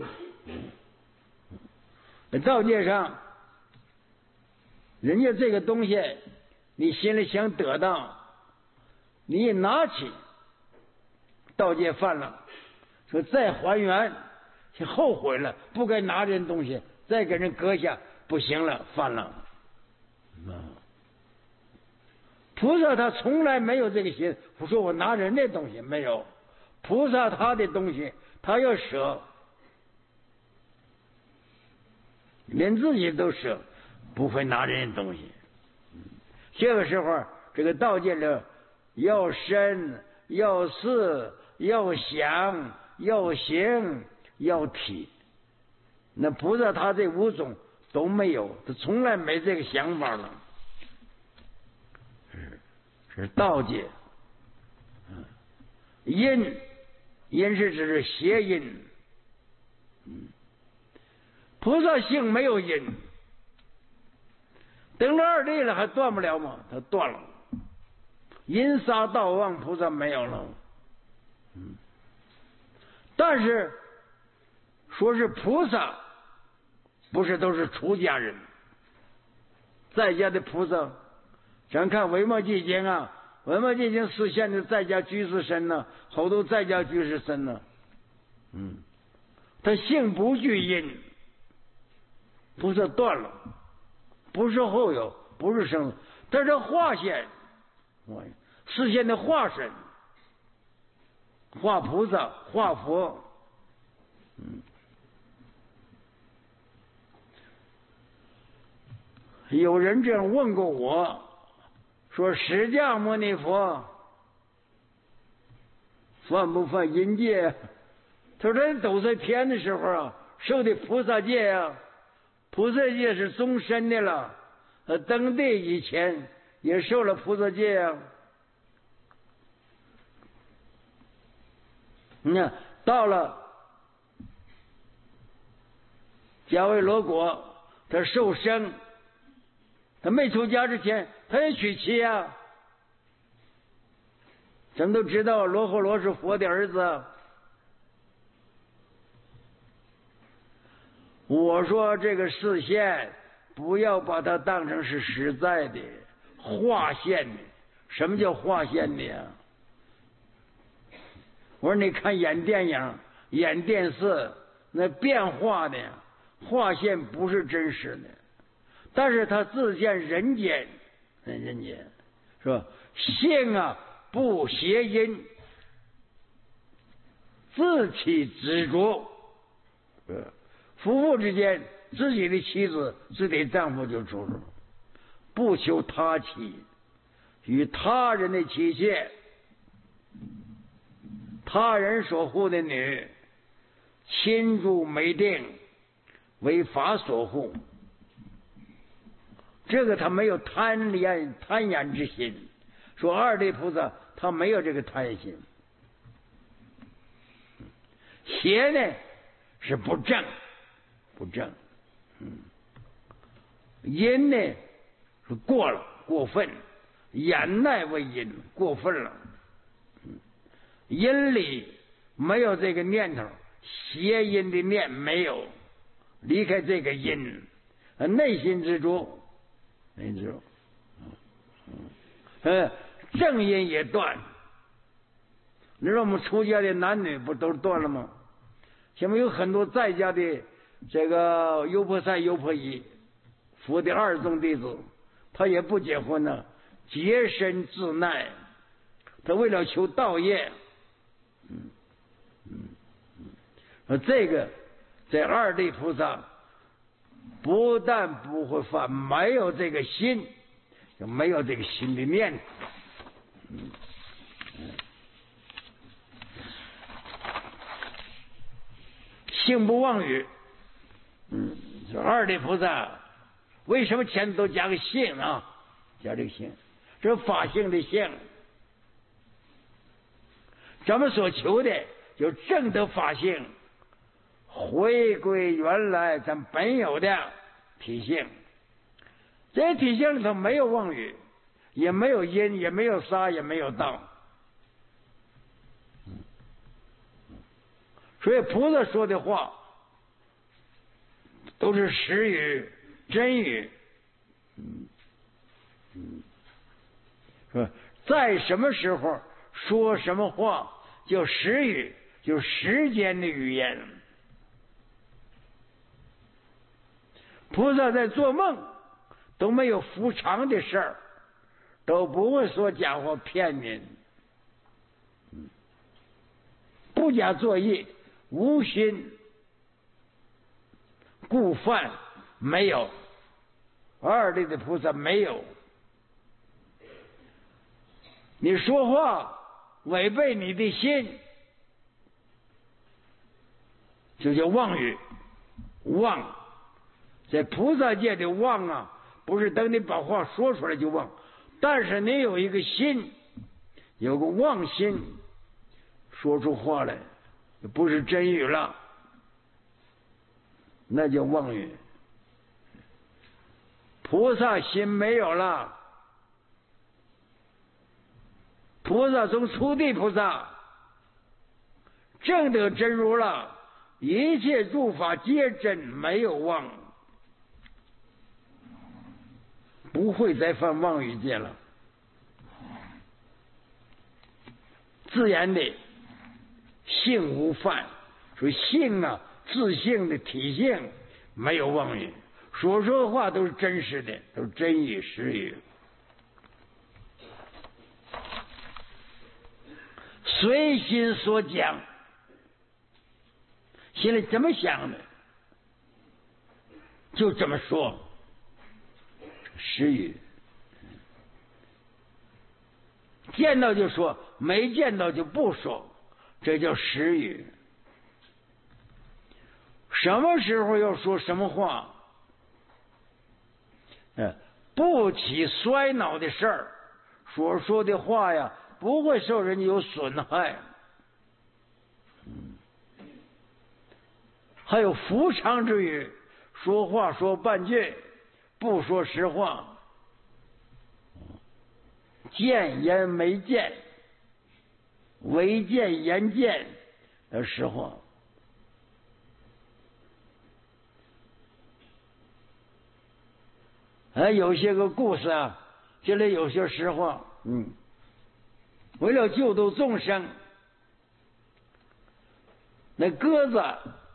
嗯，道界上，人家这个东西，你心里想得到，你一拿起。道界犯了，说再还原，就后悔了，不该拿人东西，再给人割下，不行了，犯了。啊，菩萨他从来没有这个心，不说我拿人的东西，没有。菩萨他的东西，他要舍，连自己都舍，不会拿人的东西。这个时候，这个道界里要身，要事。要想，要行，要体，那菩萨他这五种都没有，他从来没这个想法了。是是道界，嗯，因因是指邪因。嗯，菩萨性没有因，等了二地了还断不了吗？他断了，因杀道妄菩萨没有了。嗯，但是说是菩萨，不是都是出家人，在家的菩萨，咱看《维摩诘经》啊，《维摩诘经》实现的在家居士身呢，好多在家居士身呢。嗯，他性不具因，菩萨断了，不是后有，不是生，他是化现，实现的化身，化菩萨，化佛。嗯，有人这样问过我，说释迦牟尼佛犯不犯阴戒？他说人都在天的时候啊，受的菩萨戒啊，菩萨戒是终身的了。呃，登地以前也受了菩萨戒啊。你看到了迦维罗国，他受生，他没出家之前，他也娶妻啊。咱们都知道罗睺罗是佛的儿子。我说这个视线不要把它当成是实在的划线的。什么叫划线的呀？我说你看演电影演电视那变化的划线不是真实的，但是他自见人间，人间是吧？性啊不邪因，自起执着。夫妇之间，自己的妻子、自己的丈夫就出入，不求他妻，与他人的妻妾、他人所护的女，亲住没定，为法所护。这个他没有贪恋、贪眼之心。说二地菩萨他没有这个贪心。邪呢是不正。不正，嗯，因呢是过了，过分，掩耐为因，过分了，嗯，因里没有这个念头，邪因的念没有，离开这个因，内心之中，内心之中，嗯，正因也断。你说我们出家的男女不都断了吗？前面有很多在家的。这个优婆塞、优婆夷，佛的二宗弟子，他也不结婚呢，洁身自耐，他为了求道业，嗯嗯嗯，这个在二地菩萨不但不会犯，没有这个心，就没有这个心的念头，嗯嗯，性不妄语。嗯，说二地菩萨为什么前头都加个性啊？加这个性，这是法性的性。咱们所求的就正得法性，回归原来咱本有的体性。这体性里头没有妄语，也没有因，也没有杀，也没有道。所以菩萨说的话都是实语、真语。嗯嗯，说在什么时候说什么话，叫实语，就是时间的语言。菩萨在做梦都没有伏常的事儿，都不会说假话骗人，不假作意，无心故犯，没有。二地的菩萨没有。你说话违背你的心，就叫妄语。妄，在菩萨界的妄啊，不是等你把话说出来就妄，但是你有一个心，有个妄心，说出话来不是真语了，那叫妄语。菩萨心没有了，菩萨从初地菩萨证得真如了，一切诸法皆真，没有妄，不会再犯妄语戒了。自然的性无犯，所以性啊，自性的体性没有妄语，所说的话都是真实的，都是真语实语，随心所讲，心里怎么想的就这么说，实语。见到就说，没见到就不说，这叫实语。什么时候要说什么话，呃，不起衰老的事儿，所说的话呀，不会受人有损害。还有夫常之语，说话说半句，不说实话。见言没见，唯见言见的实话。哎，有些个故事啊，这里有些实话。嗯，为了救度众生，那鸽子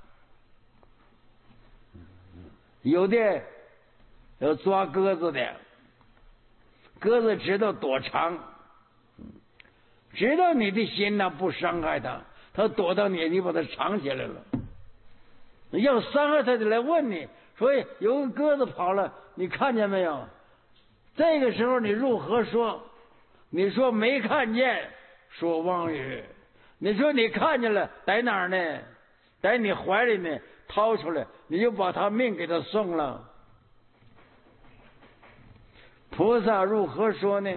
有的要抓鸽子的。鸽子知道躲藏，知道你的心呢不伤害它，它躲到你，你把它藏起来了。要伤害它就来问你，所以有个鸽子跑了，你看见没有？这个时候你如何说？你说没看见，说妄语；你说你看见了，在哪儿呢？在你怀里呢，掏出来，你就把他命给他送了。菩萨如何说呢？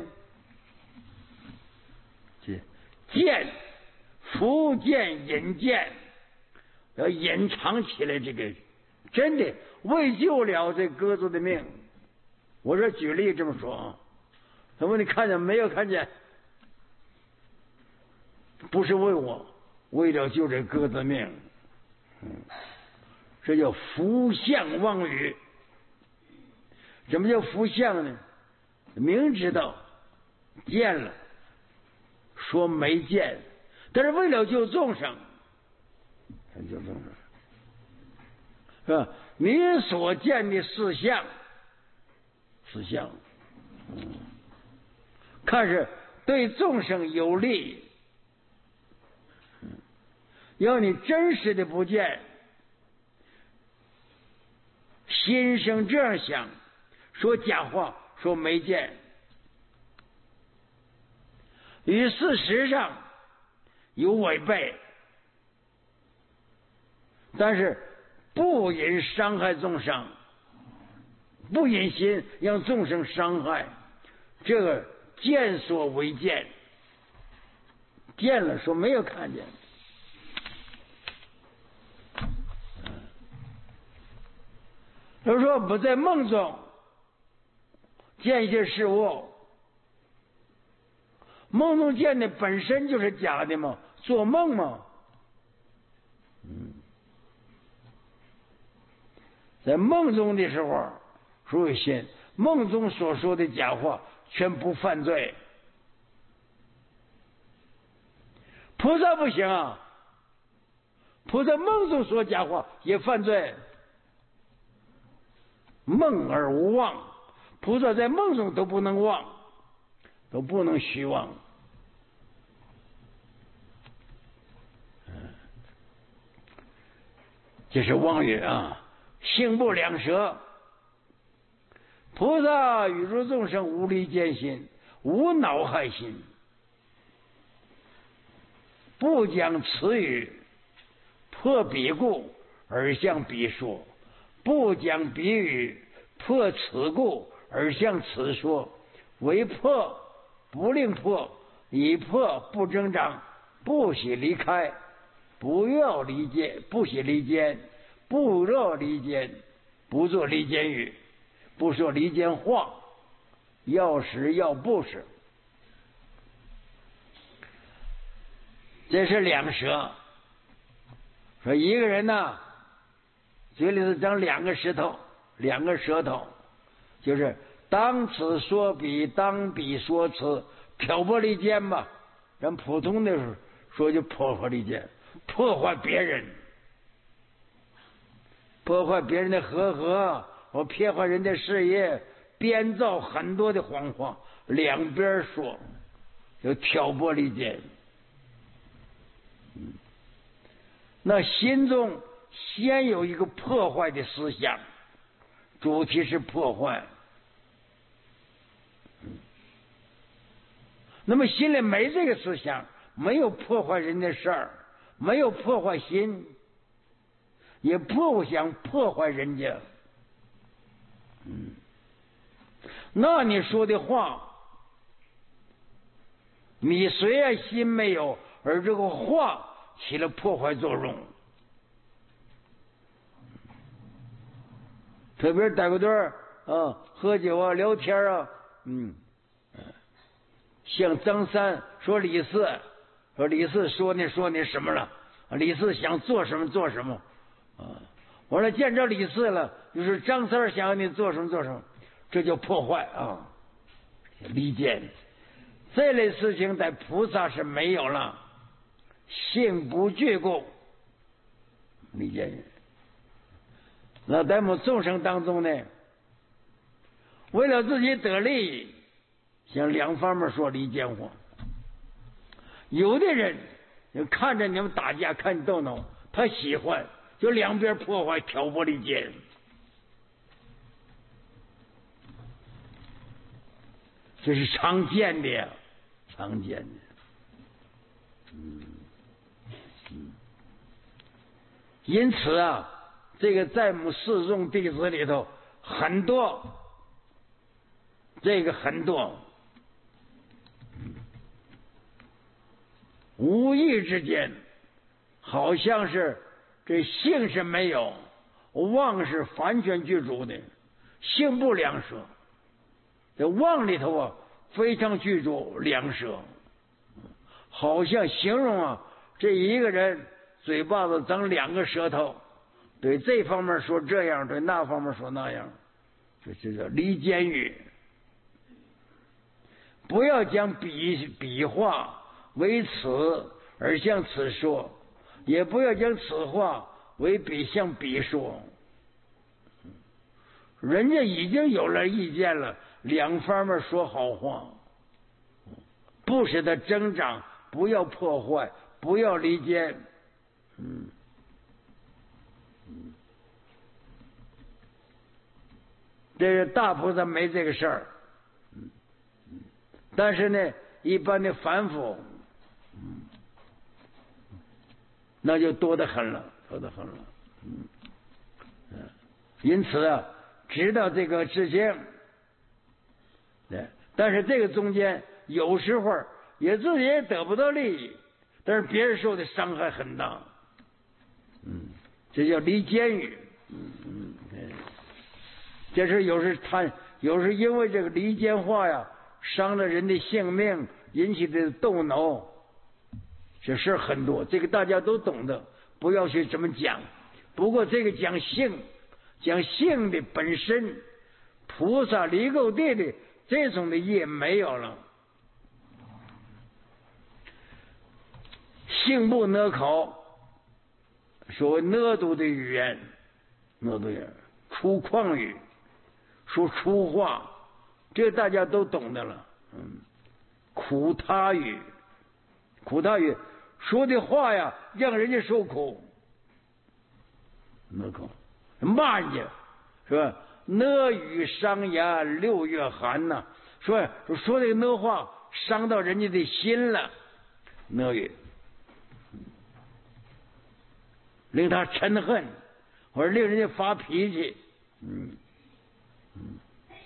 见，福见隐见，要隐藏起来。这个真的为救了这鸽子的命。我说举例这么说啊，他问你看见没有？看见，不是为我，为了救这鸽子命。嗯，这叫福相妄语。什么叫福相呢？明知道见了，说没见，但是为了救众生，救众生是吧？你所见的事相，事相，嗯，看是对众生有利，嗯，要你真实的不见，心生这样想，说假话。说没见，与事实上有违背，但是不引伤害众生，不引心让众生伤害，这个见所为见，见了说没有看见。他说不在梦中见一些事物，梦中见的本身就是假的嘛，做梦嘛。嗯，在梦中的时候，属于心，梦中所说的假话全不犯罪。菩萨不行啊，菩萨梦中说假话也犯罪，梦而无妄。菩萨在梦中都不能妄，都不能虚妄。这是妄语啊，性不两舌。菩萨与诸众生无离间心，无恼害心，不讲此语破彼故而向彼说，不讲彼语破此故而向此说，为破不令破，以破不增长，不许离开， 不要离间，不许离间，不要离间，不做离间语，不说离间话，要使要不使。这是两舌。说一个人呢，嘴里头长两个石头，两个舌头，就是当此说彼，当彼说此，挑拨离间吧。咱普通的说就破坏离间，破坏别人，破坏别人的和合，我破坏人的事业，编造很多的谎话，两边说，就挑拨离间。嗯，那心中先有一个破坏的思想，主题是破坏。那么心里没这个思想，没有破坏人的事儿，没有破坏心，也不想破坏人家。嗯，那你说的话，你虽然心没有，而这个话起了破坏作用。特别待个对儿啊，喝酒啊，聊天啊，嗯。像张三说李四，说李四说你说你什么了？李四想做什么做什么啊？完了见着李四了，就是张三想要你做什么做什么，这叫破坏啊，离间。这类事情在菩萨是没有了，性不具故，离间人。那在我们众生当中呢，为了自己得利益，向两方面说离间话。有的人看着你们打架，看你斗闹，他喜欢，就两边破坏，挑拨离间。这是常见的呀，常见的。嗯嗯。因此啊，这个在我们四众弟子里头，很多，这个很多。无意之间，好像是这性是没有，妄是完全具足的，性不两舌。这妄里头啊，非常具足两舌，好像形容啊，这一个人嘴巴子长两个舌头，对这方面说这样，对那方面说那样，这这叫离间语。不要将笔笔画为此而向此说，也不要将此话为彼向彼说。人家已经有了意见了，两方面说好话，不使它增长，不要破坏，不要离间。嗯，这是大菩萨没这个事儿。但是呢，一般的凡夫，嗯，那就多得很了，多得很了。嗯，嗯，因此啊，知道这个事情，对，但是这个中间有时候也自己也得不到利益，但是别人受的伤害很大。嗯，这叫离间语。嗯嗯，这是有时他有时因为这个离间话呀，伤了人的性命，引起的斗恼，这事很多，这个大家都懂得，不要去这么讲。不过这个讲性，讲性的本身，菩萨离垢地的这种的业没有了。性不讷口，所谓讷毒的语言，讷毒语言，粗犷语，说粗话，这大家都懂得了。嗯，苦他语，苦他语说的话呀，让人家受苦。讷口，骂人家是吧？讷语伤言，六月寒呐、啊。说说这个讷话，伤到人家的心了。讷语，令他嗔恨，或者令人家发脾气。嗯嗯。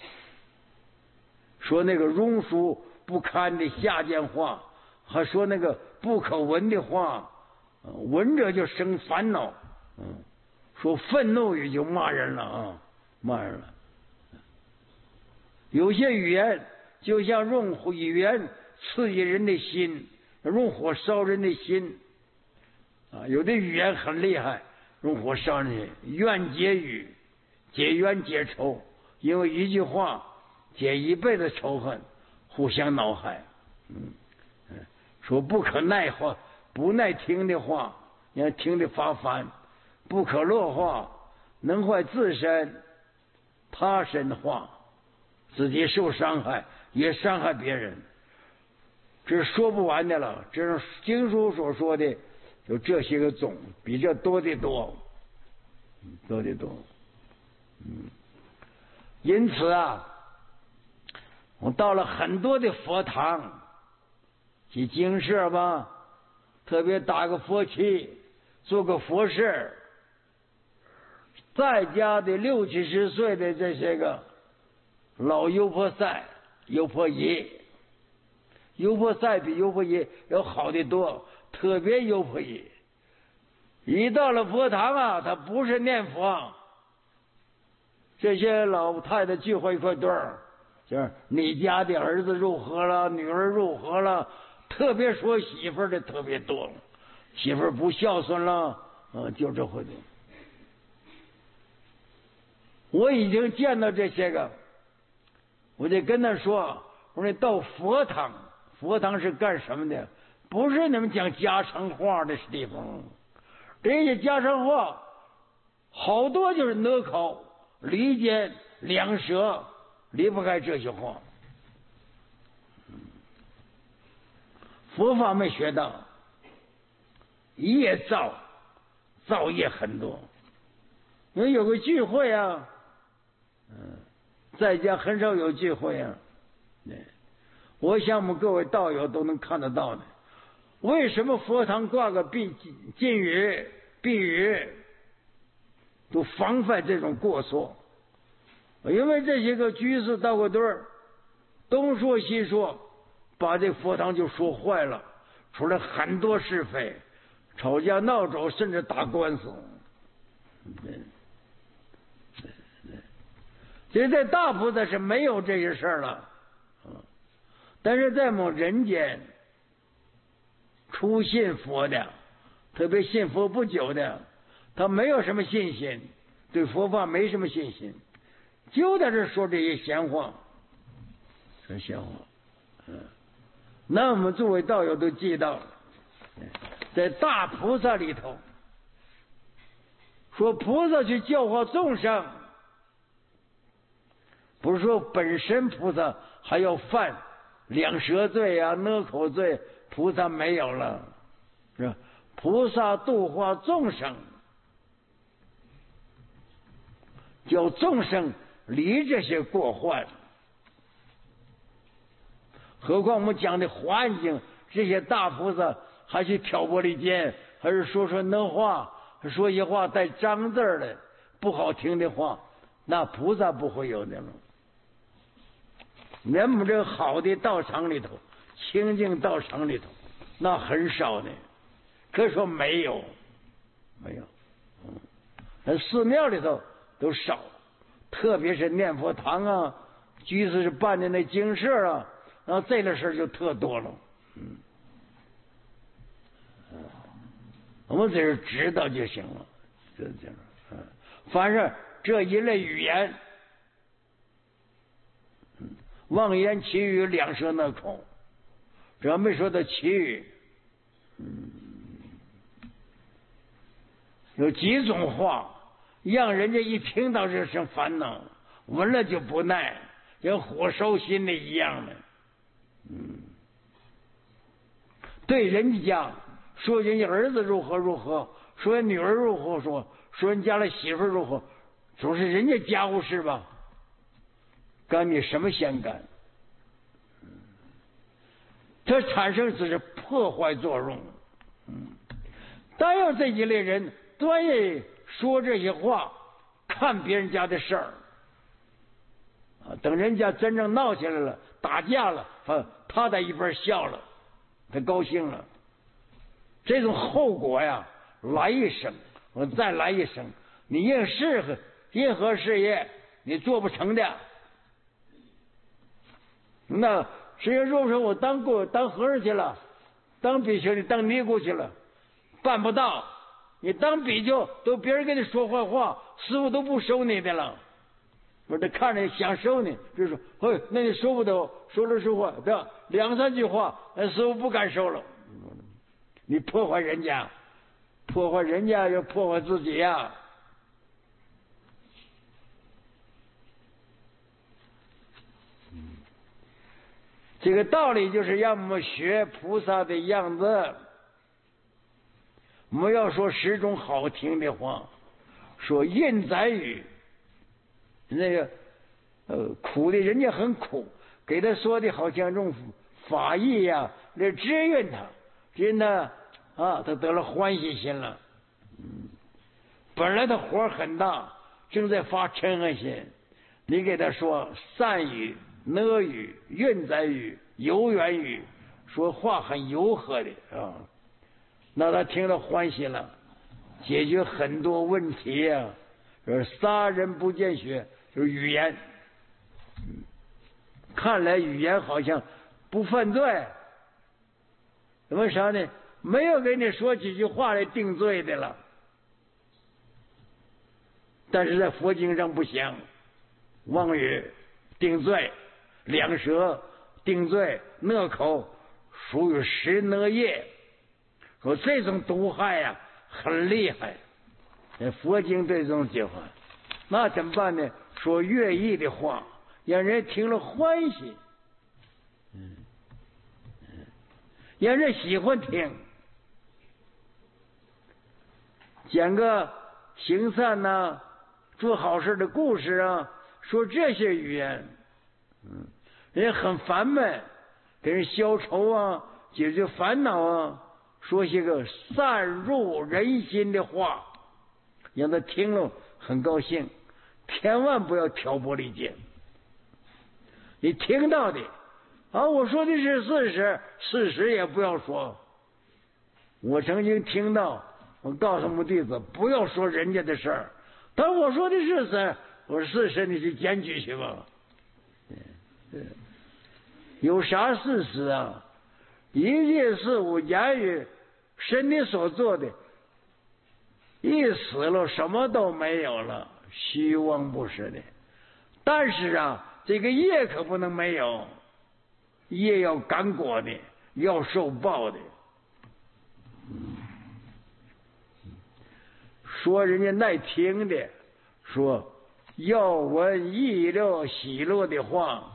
说那个庸俗不堪的下贱话，还说那个不可闻的话， 闻着就生烦恼。嗯，说愤怒语就骂人了啊，骂人了。有些语言就像用语言刺激人的心，用火烧人的心啊。有的语言很厉害，用火烧人的怨解语，解冤解仇，因为一句话解一辈子仇恨，互相恼害。嗯，说不可耐话，不耐听的话，你看听得发烦；不可乐话，能坏自身，他身话，自己受伤害，也伤害别人。这是说不完的了。这是经书所说的，有这些个种，比这多得多，多得多。嗯，因此啊，我到了很多的佛堂去经舍吧，特别打个佛七，做个佛事，在家的六七十岁的这些个老优婆塞、优婆夷，优婆塞比优婆夷要好得多，特别优婆夷。一到了佛堂啊，他不是念佛，这些老太太聚会一块堆儿，就是你家的儿子如何了，女儿如何了，特别说媳妇儿的特别多，媳妇儿不孝顺了，嗯，就这回的。我已经见到这些个，我就跟他说，我说你到佛堂，佛堂是干什么的？不是你们讲家常话的地方，这些家常话好多就是讷口、离间、两舌，离不开这些话。佛法没学到，业造造业很多。因为有个聚会啊，嗯，在家很少有聚会啊。我想我们各位道友都能看得到的。为什么佛堂挂个避禁语、避语，都防范这种过错？因为这些个居士到个堆儿，东说西说，把这佛堂就说坏了，出来很多是非，吵架闹走，甚至打官司。其实在大菩萨是没有这些事儿了，但是在我们人间初信佛的，特别信佛不久的，他没有什么信心，对佛法没什么信心，就在这说这些闲话，说闲话。嗯，那我们诸位道友都记到，在大菩萨里头，说菩萨去教化众生，不是说本身菩萨还要犯两舌罪啊、讷口罪，菩萨没有了，是吧？菩萨度化众生，叫众生离这些过患。何况我们讲的环境，这些大菩萨还去挑拨离间，还是说说讷话，说些话带脏字的不好听的话，那菩萨不会有的了。我们这个好的道场里头，清净道场里头，那很少的，可说没有，没有。嗯，那寺庙里头都少，特别是念佛堂啊，居士是办的那经舍啊，然后这类事就特多了。嗯，我们只是知道就行了，就这样。嗯，凡是这一类语言，妄言绮语，两舌讷口，这没说到绮语。嗯，有几种话让人家一听到就生烦恼，闻了就不耐，像火烧心里一样的。嗯，对人家说人家儿子如何如何，说人女儿如何说，说人家的媳妇如何，总是人家家务事吧，干你什么先干？它产生只是破坏作用。嗯，但要这一类人专业说这些话，看别人家的事儿啊，等人家真正闹起来了，打架了，他他在一边笑了，他高兴了， 这种后果呀，来一声，我再来一声，你任事和任何事业你做不成的。那谁要说说我当过当和尚去了，当比丘你当尼姑去了，办不到。你当比丘都别人跟你说坏话，师傅都不收你的了。我这看着想收你，就说：“嘿，那你收不得，收了收话，对吧？两三句话，师傅不敢收了。你破坏人家，破坏人家就破坏自己呀、啊。”这个道理就是让我们学菩萨的样子。我们要说十种好听的话，说印载语，那个呃苦的人家很苦，给他说的好像这种法义呀、啊，来支援他，支援他啊，他得了欢喜心了。嗯，本来他火很大，正在发嗔恨心，你给他说善语、讷语、运载语、游缘语，说话很柔和的啊。那他听了欢喜了，解决很多问题呀、啊。说杀人不见血，就是语言。嗯，看来语言好像不犯罪，为啥呢？没有给你说几句话来定罪的了。但是在佛经上不行，妄语定罪，两舌定罪，讷口属于十讷业。说这种毒害呀、啊，很厉害。佛经对这种解法，那怎么办呢？说乐意的话，让人听了欢喜，嗯，让人喜欢听。讲个行善呐、啊，做好事的故事啊，说这些语言，嗯，人很烦闷，给人消愁啊，解决烦恼啊。说些个散入人心的话，让他听了很高兴。千万不要挑拨离间。你听到的啊，我说的是事实，事实也不要说。我曾经听到，我告诉我们弟子不要说人家的事儿。但我说的是事实，我说事实你去检举去吧。有啥事实啊？一切事物言语身体所做的，一死了什么都没有了，虚妄不实的。但是啊，这个业可不能没有，业要感果的，要受报的。说人家耐听的，说要闻意乐喜乐的话，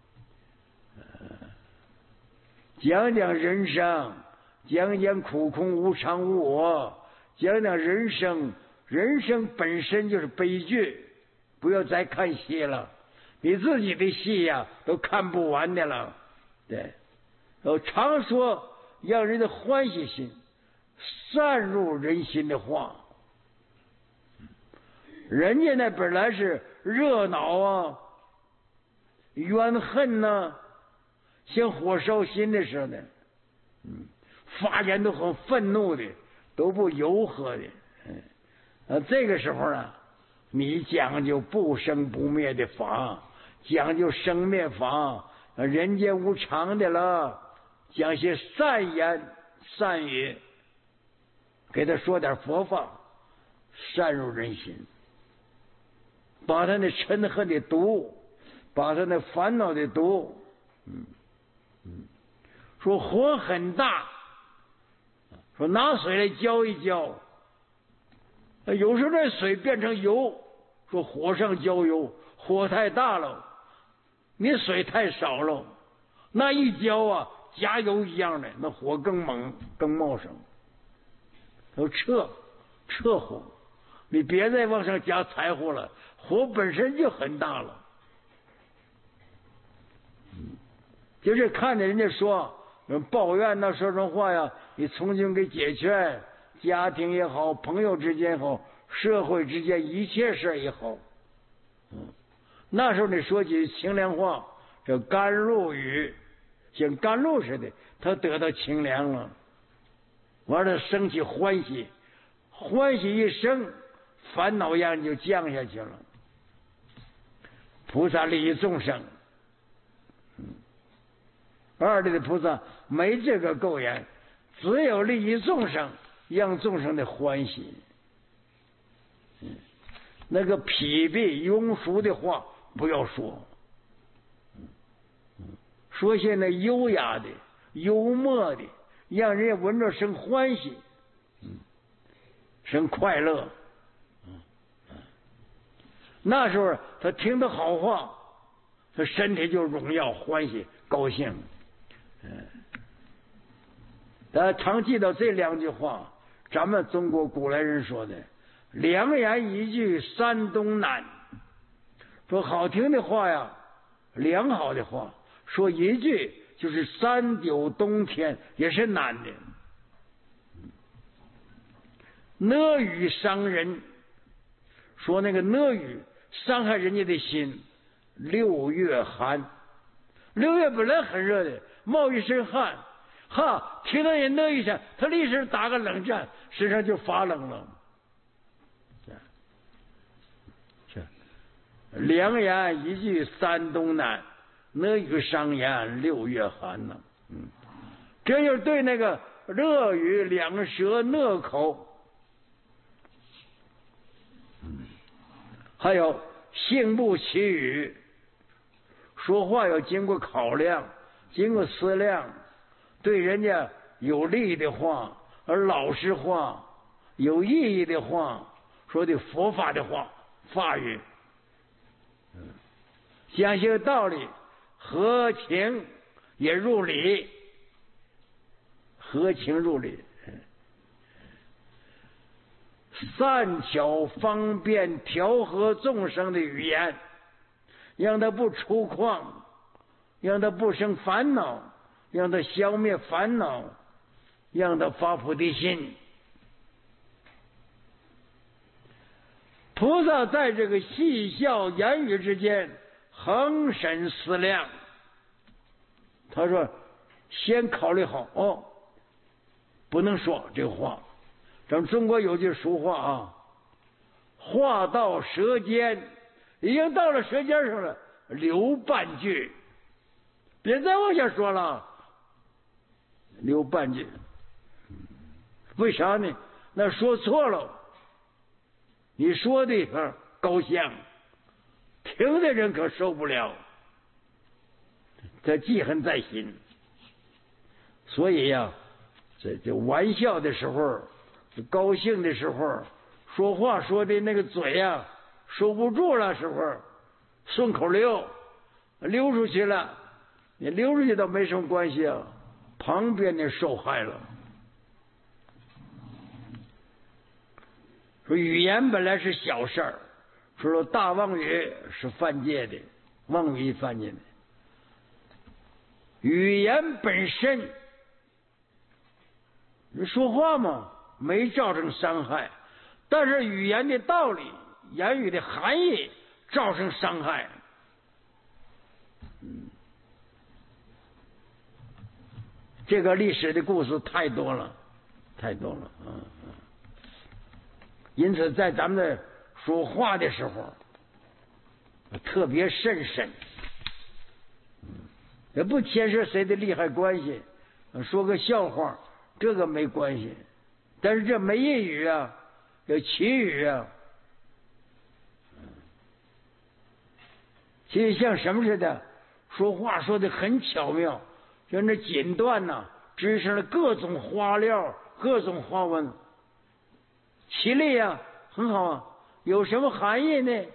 讲讲人生，讲讲苦空无常无我，讲讲人生，人生本身就是悲剧，不要再看戏了，你自己的戏呀、啊、都看不完的了。对，我常说让人的欢喜心散入人心的话，人家那本来是热闹啊，怨恨呐、啊，像火烧心的似的，嗯，发言都很愤怒的，都不柔和的，嗯，啊，这个时候呢，你讲究不生不灭的法，讲究生灭法，人间无常的了，讲些善言善语，给他说点佛法，善入人心，把他那嗔恨的毒，把他那烦恼的毒，嗯嗯，说火很大，说拿水来浇一浇，有时候那水变成油，说火上浇油，火太大了，你水太少了，那一浇啊，加油一样的，那火更猛更茂盛，都撤撤火，你别再往上加柴火了，火本身就很大了。就是看着人家说抱怨那说什话呀，你重新给解决，家庭也好，朋友之间也好，社会之间一切事也好，嗯，那时候你说起清凉话，这甘露雨，像甘露似的，他得到清凉了。 完了生起欢喜，欢喜一生，烦恼样就降下去了。菩萨利益众生，二地的菩萨没这个垢眼，只有利益众生，让众生的欢喜。那个疲惫庸俗的话不要说，说些那优雅的、幽默的，让人家闻着生欢喜，生快乐。那时候他听到好话，他身体就荣耀、欢喜、高兴。嗯，大家常记到这两句话，咱们中国古来人说的“良言一句三冬难”，说好听的话呀，良好的话，说一句就是三九冬天也是难的。讷语伤人，说那个讷语伤害人家的心。六月寒，六月本来很热的，冒一身汗，哈，听到人讷一声，他立时打个冷战，身上就发冷了。良言一句三冬难，讷语伤言六月寒呢。嗯，这就是对那个热语两舌讷口。嗯，还有性不其语，说话要经过考量，经过思量，对人家有利的话，而老实话，有意义的话，说的佛法的话，法语。讲些道理，合情也入理，合情入理，善巧方便调和众生的语言，让他不粗犷，让他不生烦恼，让他消灭烦恼，让他发菩提心。菩萨在这个戏笑言语之间恒审思量，他说先考虑好哦，不能说这个话。咱们中国有句俗话啊，话到舌尖，已经到了舌尖上了，留半句，别再往下说了，留半句。为啥呢？那说错了，你说的可高兴，听的人可受不了，他记恨在心。所以呀、啊，这这玩笑的时候，高兴的时候，说话说的那个嘴呀、啊，收不住了时候，顺口溜，溜出去了，你溜出去倒没什么关系啊，旁边的受害了。说语言本来是小事儿，说大妄语是犯戒的，妄语犯戒的。语言本身，你说话嘛，没造成伤害，但是语言的道理、言语的含义造成伤害。嗯，这个历史的故事太多了，太多了啊！因此，在咱们的说话的时候，特别慎审，也不牵涉谁的利害关系。说个笑话，这个没关系，但是这没意语啊，有奇语啊。其实像什么似的，说话说的很巧妙，就那锦缎呐，织上了各种花料、各种花纹。其利呀、啊，很好啊，有什么含义呢？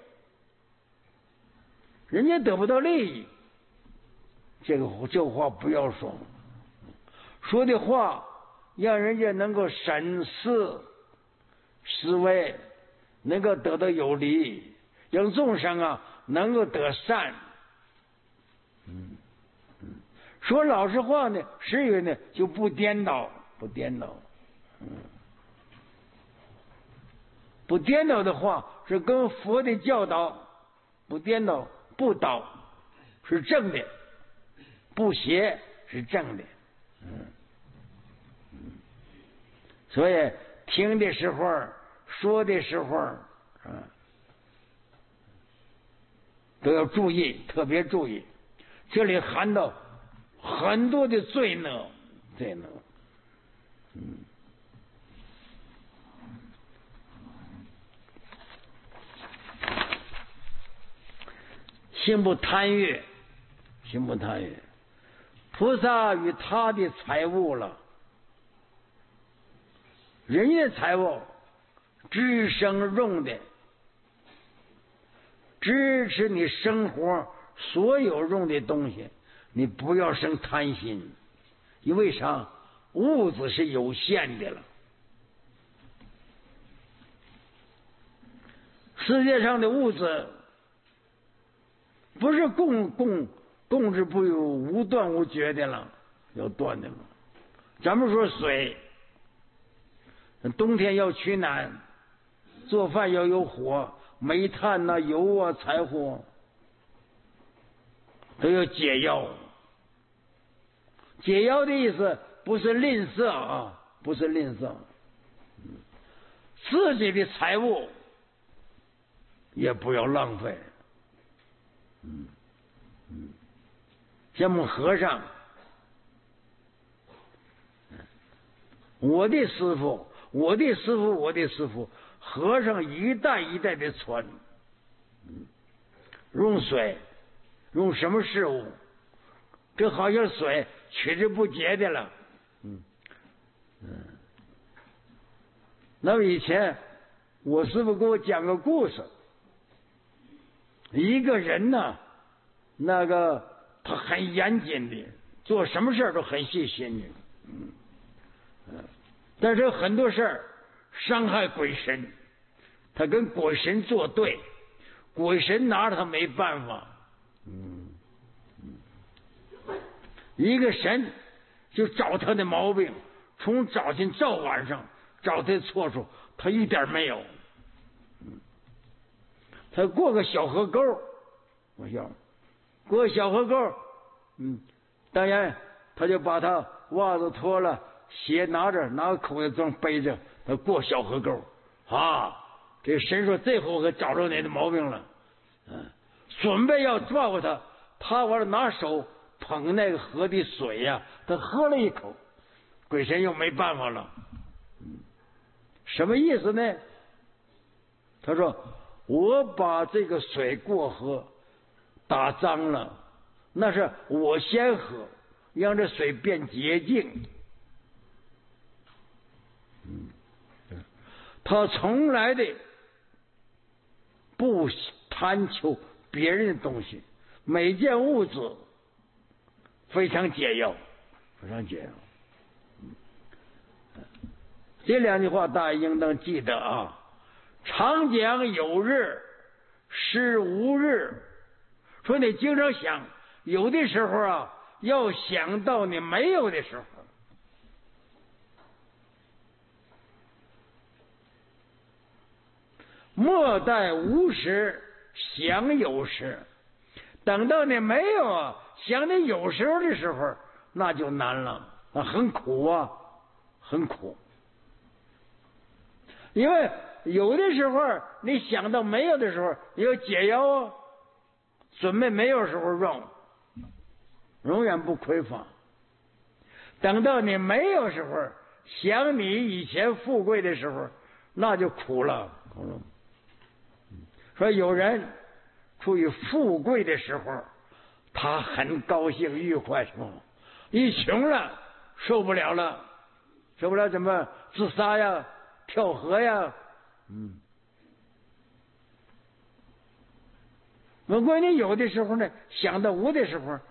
人家得不到利益，这个这话不要说，说的话让人家能够审思思维，能够得到有利，让众生啊能够得善。嗯嗯，说老实话呢，实语呢就不颠倒，不颠倒。嗯。不颠倒的话是跟佛的教导不颠倒，不倒是正的，不邪是正的。嗯， 所以听的时候，说的时候，啊，都要注意，特别注意。这里含到很多的罪恶，罪恶，嗯。心不贪欲，心不贪欲，菩萨与他的财物了，人家的财物支生用的，支持你生活所有用的东西，你不要生贪心，因为啥？物质是有限的了，世界上的物质不是供供供之不有无断无绝的了，要断的了。咱们说水，冬天要取暖，做饭要有火，煤炭呐、啊、油啊、柴火都要解药。解药的意思不是吝啬啊，不是吝啬，自己的财物也不要浪费。嗯嗯，像我们和尚，我的师傅，我的师傅，我的师傅，和尚一代一代的传。嗯，用水，用什么事物？这好像水取之不竭的了。嗯嗯，那么以前我师傅给我讲个故事。一个人呢，那个他很严谨的，做什么事都很细心的，嗯，嗯，但是很多事儿伤害鬼神，他跟鬼神作对，鬼神拿着他没办法，嗯，嗯，一个神就找他的毛病，从早晨到晚上找他的错处，他一点没有。他过个小河沟，我想过小河沟，嗯，当然他就把他袜子脱了，鞋拿着，拿个口袋装背着，他过小河沟啊。这神说：“最后可找着你的毛病了。”嗯，准备要抓过他，他完了拿手捧那个河的水呀、啊，他喝了一口，鬼神又没办法了。嗯，什么意思呢？他说。我把这个水过河打脏了，那是我先喝，让这水变洁净。嗯，他从来的不贪求别人的东西，每件物质非常简要，非常简要。嗯，这两句话大家应当记得啊。常讲有日是无日，说你经常想，有的时候啊，要想到你没有的时候。莫待无时想有时，等到你没有啊，想你有时候的时候，那就难了，那很苦啊，很苦，因为。有的时候你想到没有的时候，你要解药啊，准备没有时候用，永远不匮乏。等到你没有时候，想你以前富贵的时候，那就苦了。苦了。说有人处于富贵的时候，他很高兴愉快什么，一穷了受不了了，受不了怎么自杀呀、跳河呀。嗯，如果你有的时候呢，想到无的时候，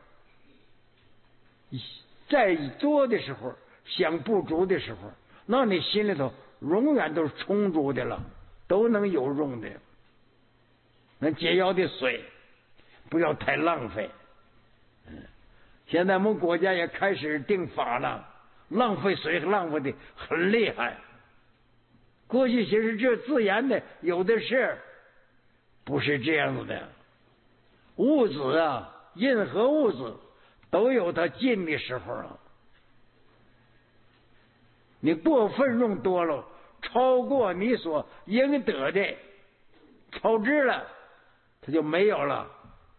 再多的时候，想不足的时候，那你心里头永远都是充足的了，都能有用的。那解药的水不要太浪费。嗯，现在我们国家也开始定法了，浪费水浪费的很厉害。过去其实这自然的有的是，不是这样子的。物质啊，任何物质都有它尽的时候啊。 你过分用多了，超过你所应得的，超支了，它就没有了。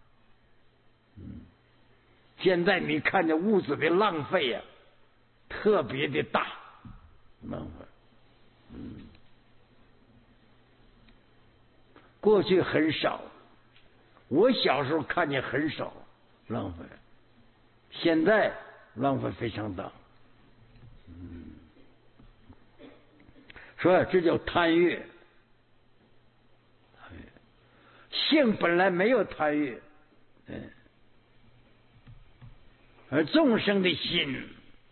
现在你看见物质的浪费呀、啊，特别的大，浪费。嗯，过去很少，我小时候看见很少浪费，现在浪费非常大。嗯，说这叫贪欲。性本来没有贪欲，嗯，而众生的心，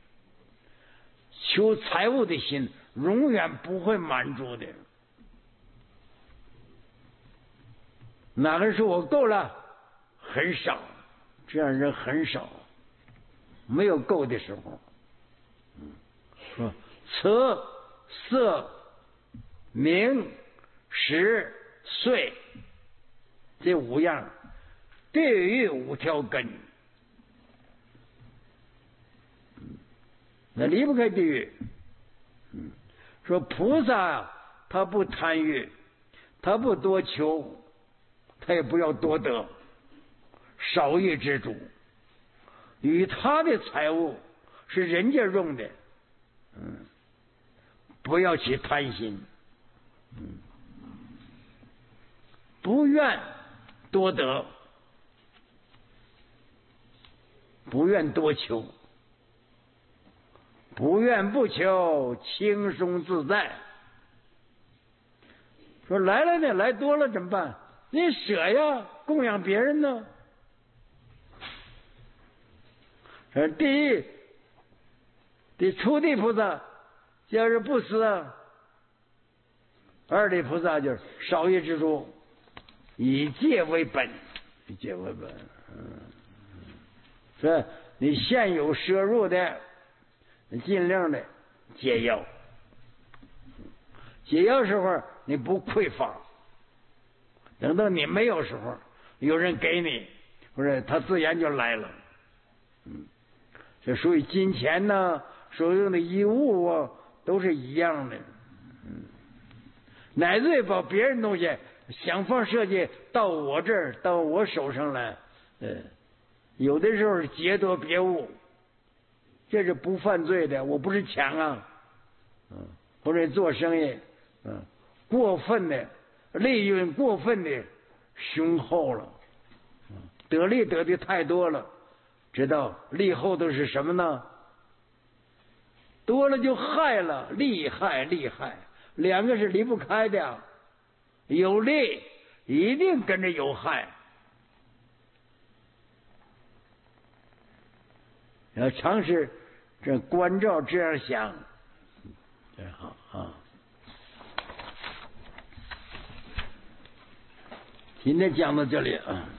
求财物的心，永远不会满足的。哪个人说我够了？很少，这样人很少，没有够的时候。嗯，说色、色、名、食、睡。这五样，地狱五条根，那离不开地狱。嗯，说菩萨他不贪欲，他不多求，他也不要多得，少欲知足。与他的财物是人家用的，嗯，不要去贪心，嗯，不愿多得，不愿多求，不愿不求，轻松自在。说来了呢，来多了怎么办？你舍呀，供养别人呢。呃，第一，第初地菩萨就是不施啊；二地菩萨就是少欲知足。以戒为本，以戒为本。嗯，是你现有摄入的，尽量的戒要。戒要时候你不匮乏，等到你没有时候，有人给你，或者他自然就来了。嗯，这属于金钱呢，所用的衣物啊，都是一样的。嗯，乃至于把别人东西想方设计到我这儿，到我手上来，呃，有的时候劫夺别物，这是不犯罪的，我不是抢啊，嗯，或者做生意，嗯，过分的利润过分的雄厚了，嗯，得利得的太多了，知道利后头是什么呢？多了就害了，利害利害，两个是离不开的。有利一定跟着有害，要尝试这关照这样想，这好啊。今天讲到这里啊。